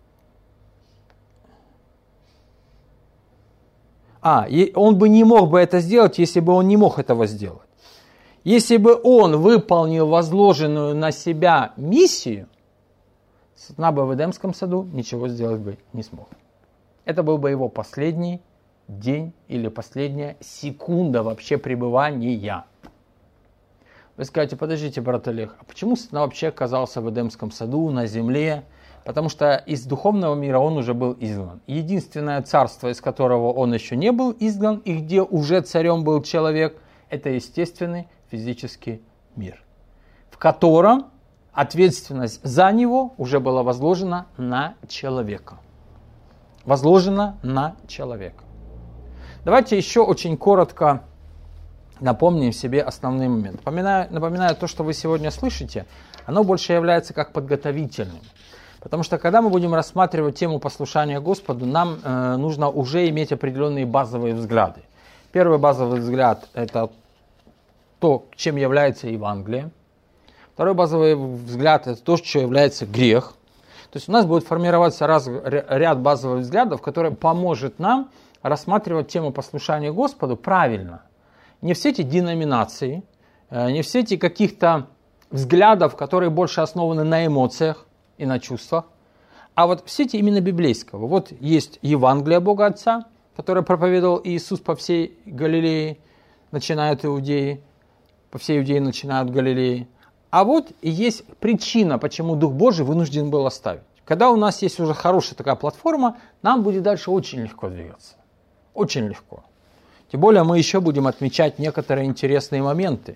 А, он бы не мог бы это сделать, если бы он не мог этого сделать. Если бы он выполнил возложенную на себя миссию, сатана бы в Эдемском саду ничего сделать бы не смог. Это был бы его последний день или последняя секунда вообще пребывания. Вы скажете, подождите, брат Олег, а почему сатана вообще оказался в Эдемском саду, на земле? Потому что из духовного мира он уже был изгнан. Единственное царство, из которого он еще не был изгнан, и где уже царем был человек, это естественный физический мир, в котором ответственность за него уже была возложена на человека. Возложена на человека. Давайте еще очень коротко напомним себе основные моменты. Напоминаю, напоминаю, то, что вы сегодня слышите, оно больше является как подготовительным. Потому что когда мы будем рассматривать тему послушания Господу, нам э, нужно уже иметь определенные базовые взгляды. Первый базовый взгляд – это то, чем является Евангелие. Второй базовый взгляд – это то, что является грех. То есть у нас будет формироваться раз, ряд базовых взглядов, который поможет нам рассматривать тему послушания Господу правильно. Не все эти деноминации, не все эти каких-то взглядов, которые больше основаны на эмоциях и на чувствах, а вот все эти именно библейского. Вот есть Евангелие Бога Отца, которое проповедовал Иисус по всей Галилее, начиная от Иудеи, по всей Иудее начиная от Галилеи. А вот и есть причина, почему Дух Божий вынужден был оставить. Когда у нас есть уже хорошая такая платформа, нам будет дальше очень легко двигаться. Очень легко. Тем более мы еще будем отмечать некоторые интересные моменты.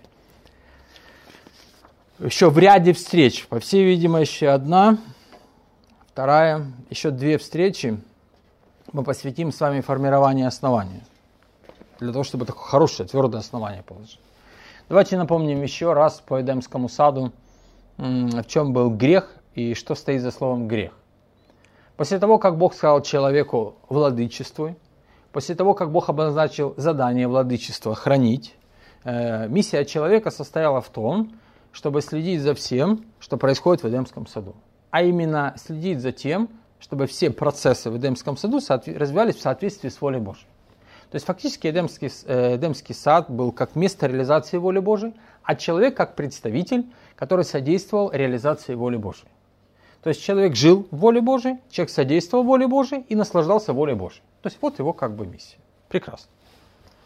Еще в ряде встреч, по всей видимости, одна, вторая, еще две встречи мы посвятим с вами формированию основания. Для того, чтобы такое хорошее, твердое основание положить. Давайте напомним еще раз по Эдемскому саду, в чем был грех и что стоит за словом грех. После того, как Бог сказал человеку «владычествуй», после того, как Бог обозначил задание владычества хранить, миссия человека состояла в том, чтобы следить за всем, что происходит в Эдемском саду. А именно следить за тем, чтобы все процессы в Эдемском саду развивались в соответствии с волей Божьей. То есть фактически Эдемский, Эдемский сад был как место реализации воли Божьей, а человек как представитель, который содействовал реализации воли Божьей. То есть человек жил в воле Божьей, человек содействовал воле Божьей и наслаждался волей Божьей. То есть вот его как бы миссия. Прекрасно.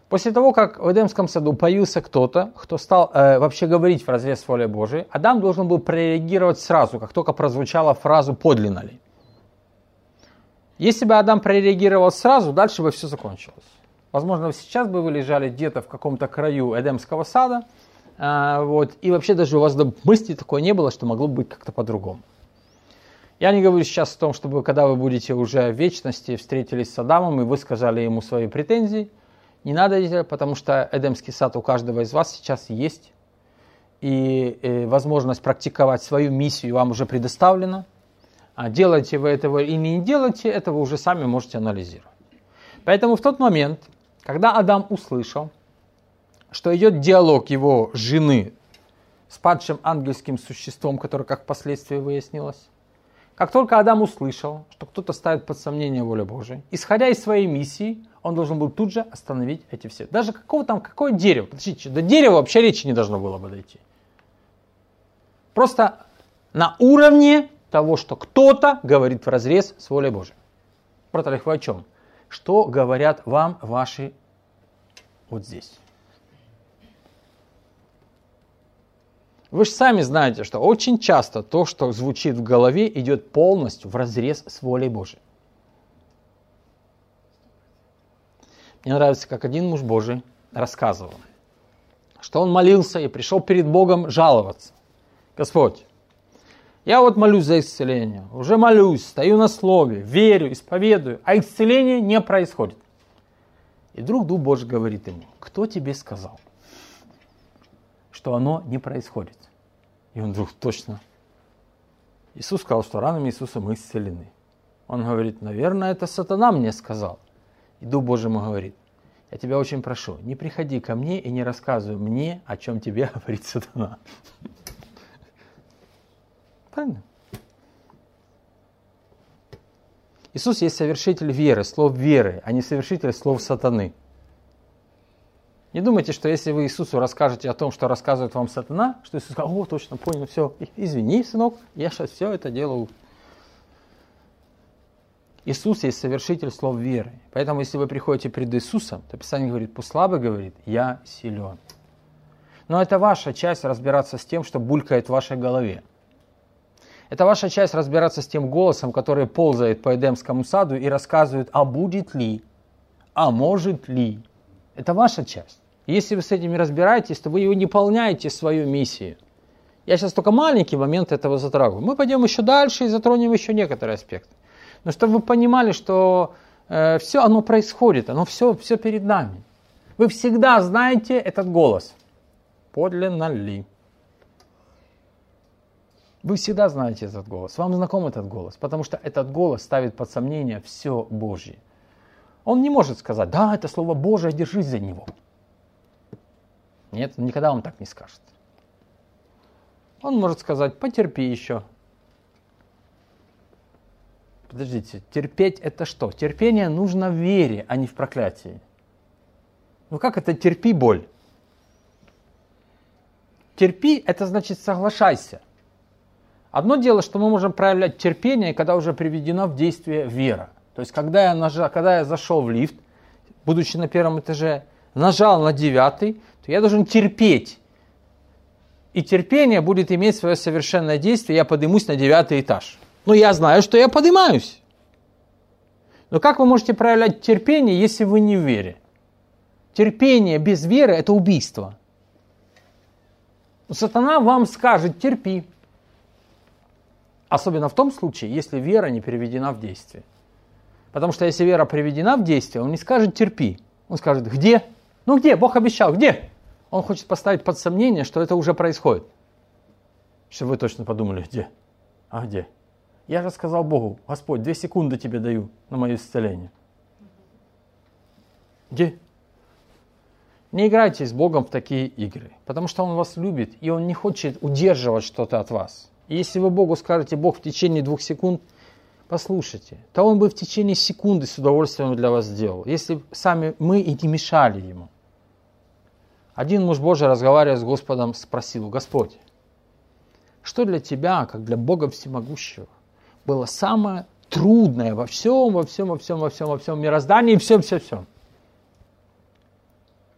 После того, как в Эдемском саду появился кто-то, кто стал э, вообще говорить вразрез с волей Божией, Адам должен был прореагировать сразу, как только прозвучала фраза «подлинно ли?». Если бы Адам прореагировал сразу, дальше бы все закончилось. Возможно, сейчас бы вы лежали где-то в каком-то краю Эдемского сада, э, вот, и вообще даже у вас мысли такой не было, что могло быть как-то по-другому. Я не говорю сейчас о том, чтобы когда вы будете уже в вечности встретились с Адамом и вы сказали ему свои претензии. Не надо это, потому что Эдемский сад у каждого из вас сейчас есть. И, и возможность практиковать свою миссию вам уже предоставлена. А делаете вы этого или не делаете, это вы уже сами можете анализировать. Поэтому в тот момент, когда Адам услышал, что идет диалог его жены с падшим ангельским существом, которое, как впоследствии выяснилось, как только Адам услышал, что кто-то ставит под сомнение волю Божию, исходя из своей миссии, он должен был тут же остановить эти все. Даже какого там, какое дерево? Подождите, до дерева вообще речи не должно было бы дойти. Просто на уровне того, что кто-то говорит вразрез с волей Божией. Брат Олег, вы о чем? Что говорят вам ваши вот здесь? Вы же сами знаете, что очень часто то, что звучит в голове, идет полностью вразрез с волей Божией. Мне нравится, как один муж Божий рассказывал, что он молился и пришел перед Богом жаловаться. Господь, я вот молюсь за исцеление, уже молюсь, стою на слове, верю, исповедую, а исцеление не происходит. И вдруг Дух Божий говорит ему, кто тебе сказал, что оно не происходит? И он вдруг точно. Иисус сказал, что ранами Иисуса мы исцелены. Он говорит, наверное, это сатана мне сказал. И Дух Божий ему говорит, я тебя очень прошу, не приходи ко мне и не рассказывай мне, о чем тебе говорит сатана. Правильно? Иисус есть совершитель веры, слов веры, а не совершитель слов сатаны. Не думайте, что если вы Иисусу расскажете о том, что рассказывает вам сатана, что Иисус скажет, о, точно, понял, все, извини, сынок, я сейчас все это делаю. Иисус есть совершитель слов веры. Поэтому, если вы приходите пред Иисусом, то Писание говорит, пусть слабый говорит, я силен. Но это ваша часть разбираться с тем, что булькает в вашей голове. Это ваша часть разбираться с тем голосом, который ползает по Эдемскому саду и рассказывает, а будет ли, а может ли. Это ваша часть. И если вы с этим не разбираетесь, то вы не выполняете свою миссию. Я сейчас только маленький момент этого затрагиваю. Мы пойдем еще дальше и затронем еще некоторые аспекты. Но чтобы вы понимали, что э, все оно происходит, оно все, все перед нами. Вы всегда знаете этот голос. Подлинно ли? Вы всегда знаете этот голос. Вам знаком этот голос, потому что этот голос ставит под сомнение все Божье. Он не может сказать, да, это Слово Божие, держись за него. Нет, никогда он так не скажет. Он может сказать, потерпи еще. Подождите, терпеть это что? Терпение нужно в вере, а не в проклятии. Ну как это терпи боль? Терпи, это значит соглашайся. Одно дело, что мы можем проявлять терпение, когда уже приведена в действие вера. То есть, когда я, нажал, когда я зашел в лифт, будучи на первом этаже, нажал на девятый, то я должен терпеть. И терпение будет иметь свое совершенное действие, я поднимусь на девятый этаж. Но я знаю, что я поднимаюсь. Но как вы можете проявлять терпение, если вы не в вере? Терпение без веры – это убийство. Сатана вам скажет терпи. Особенно в том случае, если вера не переведена в действие. Потому что если вера приведена в действие, он не скажет терпи. Он скажет где? Ну где? Бог обещал. Где? Он хочет поставить под сомнение, что это уже происходит. Чтобы вы точно подумали, где? А где? Я же сказал Богу, Господь, две секунды тебе даю на мое исцеление. Где? Не играйте с Богом в такие игры, потому что Он вас любит, и Он не хочет удерживать что-то от вас. И если вы Богу скажете, Бог в течение двух секунд, послушайте, то Он бы в течение секунды с удовольствием для вас сделал, если сами мы и не мешали Ему. Один муж Божий, разговаривая с Господом, спросил, Господь, что для Тебя, как для Бога Всемогущего, было самое трудное во всем, во всем, во всем, во всем, во всем мироздании, и всем, всем, всем?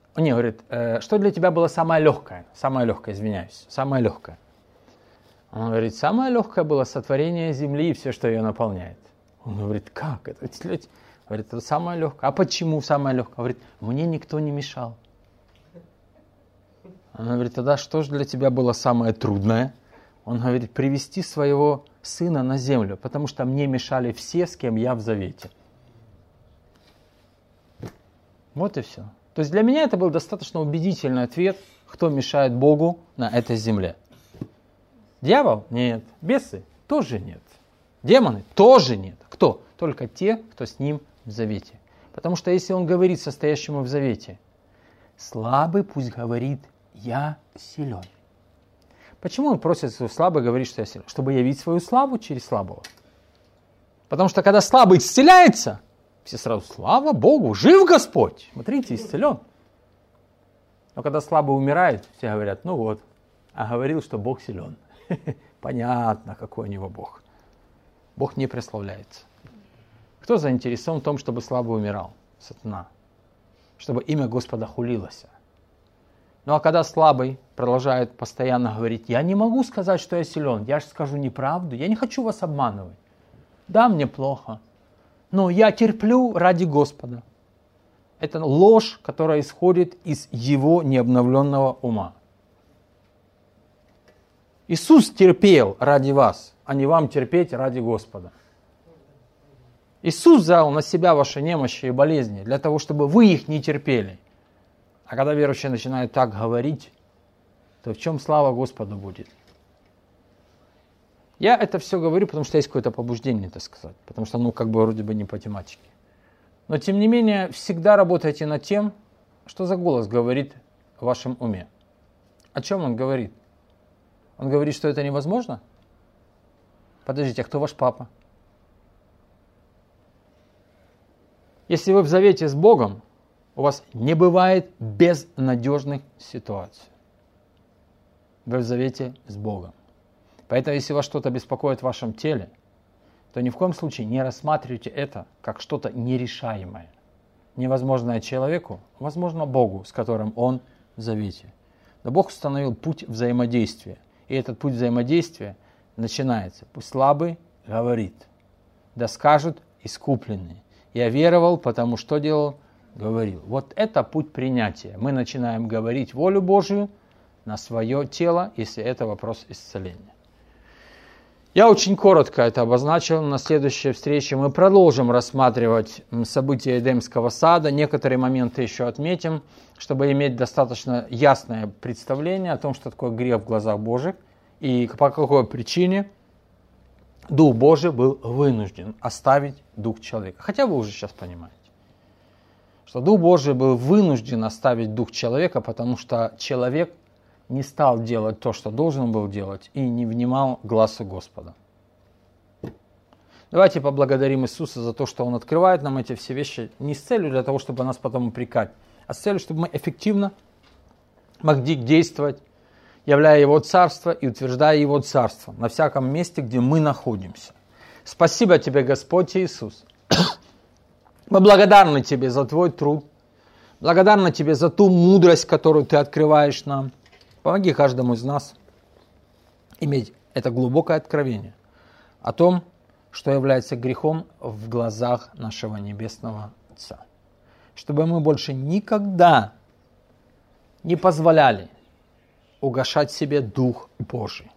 Не, говорит, э, что для тебя было самое легкое? Самое легкое, извиняюсь, самое легкое. Он говорит, самое легкое было сотворение земли и все, что ее наполняет. Он говорит, как это? Говорит, это самое легкое. А почему самое легкое? Говорит, мне никто не мешал. Он говорит, тогда что же для тебя было самое трудное? Он говорит, привести своего сына на землю, потому что мне мешали все, с кем я в завете. Вот и все. То есть для меня это был достаточно убедительный ответ, кто мешает Богу на этой земле. Дьявол? Нет. Бесы? Тоже нет. Демоны? Тоже нет. Кто? Только те, кто с ним в завете. Потому что если он говорит состоящему в завете, слабый пусть говорит, я силен. Почему он просит слабый говорить, что я силен? Чтобы явить свою славу через слабого. Потому что когда слабый исцеляется, все сразу, слава Богу, жив Господь. Смотрите, исцелен. Но когда слабый умирает, все говорят, ну вот, а говорил, что Бог силен. Понятно, какой у него Бог. Бог не прославляется. Кто заинтересован в том, чтобы слабый умирал? Сатана. Чтобы имя Господа хулилось. Ну а когда слабый продолжает постоянно говорить, я не могу сказать, что я силен, я же скажу неправду, я не хочу вас обманывать. Да, мне плохо, но я терплю ради Господа. Это ложь, которая исходит из его необновленного ума. Иисус терпел ради вас, а не вам терпеть ради Господа. Иисус взял на себя ваши немощи и болезни для того, чтобы вы их не терпели. А когда верующие начинают так говорить, то в чем слава Господу будет? Я это все говорю, потому что есть какое-то побуждение, так сказать. Потому что, ну, как бы вроде бы не по тематике. Но, тем не менее, всегда работайте над тем, что за голос говорит в вашем уме. О чем он говорит? Он говорит, что это невозможно? Подождите, а кто ваш папа? Если вы в завете с Богом, у вас не бывает безнадежных ситуаций. Вы в завете с Богом. Поэтому, если вас что-то беспокоит в вашем теле, то ни в коем случае не рассматривайте это как что-то нерешаемое. Невозможное человеку, возможно Богу, с которым он в завете. Но Бог установил путь взаимодействия. И этот путь взаимодействия начинается. Пусть слабый говорит, да скажут искупленные. Я веровал, потому что делал? Говорил. Вот это путь принятия. Мы начинаем говорить волю Божию на свое тело, если это вопрос исцеления. Я очень коротко это обозначил. На следующей встрече мы продолжим рассматривать события Эдемского сада. Некоторые моменты еще отметим, чтобы иметь достаточно ясное представление о том, что такое грех в глазах Божьих и по какой причине Дух Божий был вынужден оставить Дух человека. Хотя вы уже сейчас понимаете, что Дух Божий был вынужден оставить Дух человека, потому что человек не стал делать то, что должен был делать, и не внимал глазу Господа. Давайте поблагодарим Иисуса за то, что Он открывает нам эти все вещи не с целью для того, чтобы нас потом упрекать, а с целью, чтобы мы эффективно могли действовать, являя Его Царство и утверждая Его Царство на всяком месте, где мы находимся. Спасибо Тебе, Господь Иисус. Мы благодарны Тебе за Твой труд, благодарны Тебе за ту мудрость, которую Ты открываешь нам. Помоги каждому из нас иметь это глубокое откровение о том, что является грехом в глазах нашего Небесного Отца. Чтобы мы больше никогда не позволяли угашать себе Дух Божий.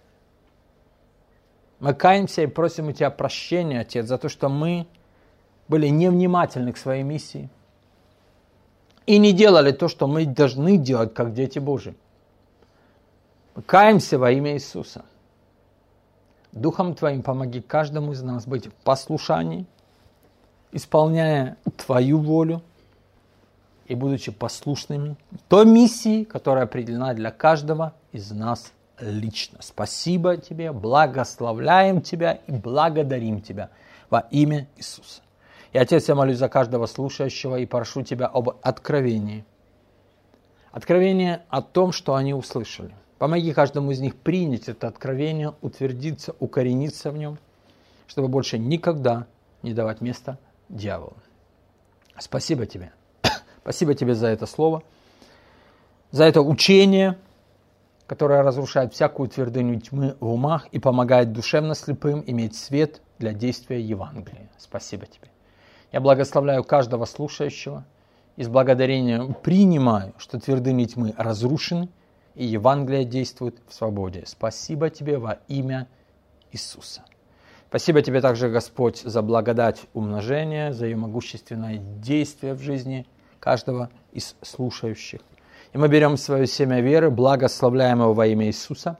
Мы каемся и просим у Тебя прощения, Отец, за то, что мы были невнимательны к своей миссии и не делали то, что мы должны делать, как дети Божьи. Мы каемся во имя Иисуса. Духом Твоим помоги каждому из нас быть в послушании, исполняя Твою волю и будучи послушными той миссии, которая определена для каждого из нас лично. Спасибо Тебе, благословляем Тебя и благодарим Тебя во имя Иисуса. И, Отец, я молюсь за каждого слушающего и прошу Тебя об откровении. Откровение о том, что они услышали. Помоги каждому из них принять это откровение, утвердиться, укорениться в нем, чтобы больше никогда не давать места дьяволу. Спасибо Тебе. Спасибо Тебе за это слово. за это учение, которое разрушает всякую твердыню тьмы в умах и помогает душевно слепым иметь свет для действия Евангелия. Спасибо тебе. Я благословляю каждого слушающего и с благодарением принимаю, что твердыни тьмы разрушены и Евангелие действует в свободе. Спасибо тебе во имя Иисуса. Спасибо тебе также, Господь, за благодать умножения, за ее могущественное действие в жизни каждого из слушающих. И мы берем свое семя веры, благословляем его во имя Иисуса,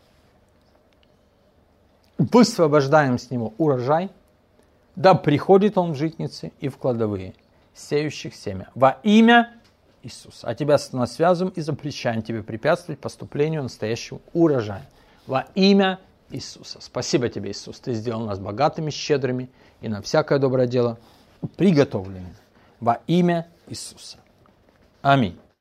высвобождаем с него урожай, да приходит он в житницы и в кладовые, сеющих семя, во имя Иисуса. А тебя нас связываем и запрещаем тебе препятствовать поступлению настоящего урожая. Во имя Иисуса. Спасибо тебе, Иисус. Ты сделал нас богатыми, щедрыми и на всякое доброе дело приготовленными. Во имя Иисуса. Аминь.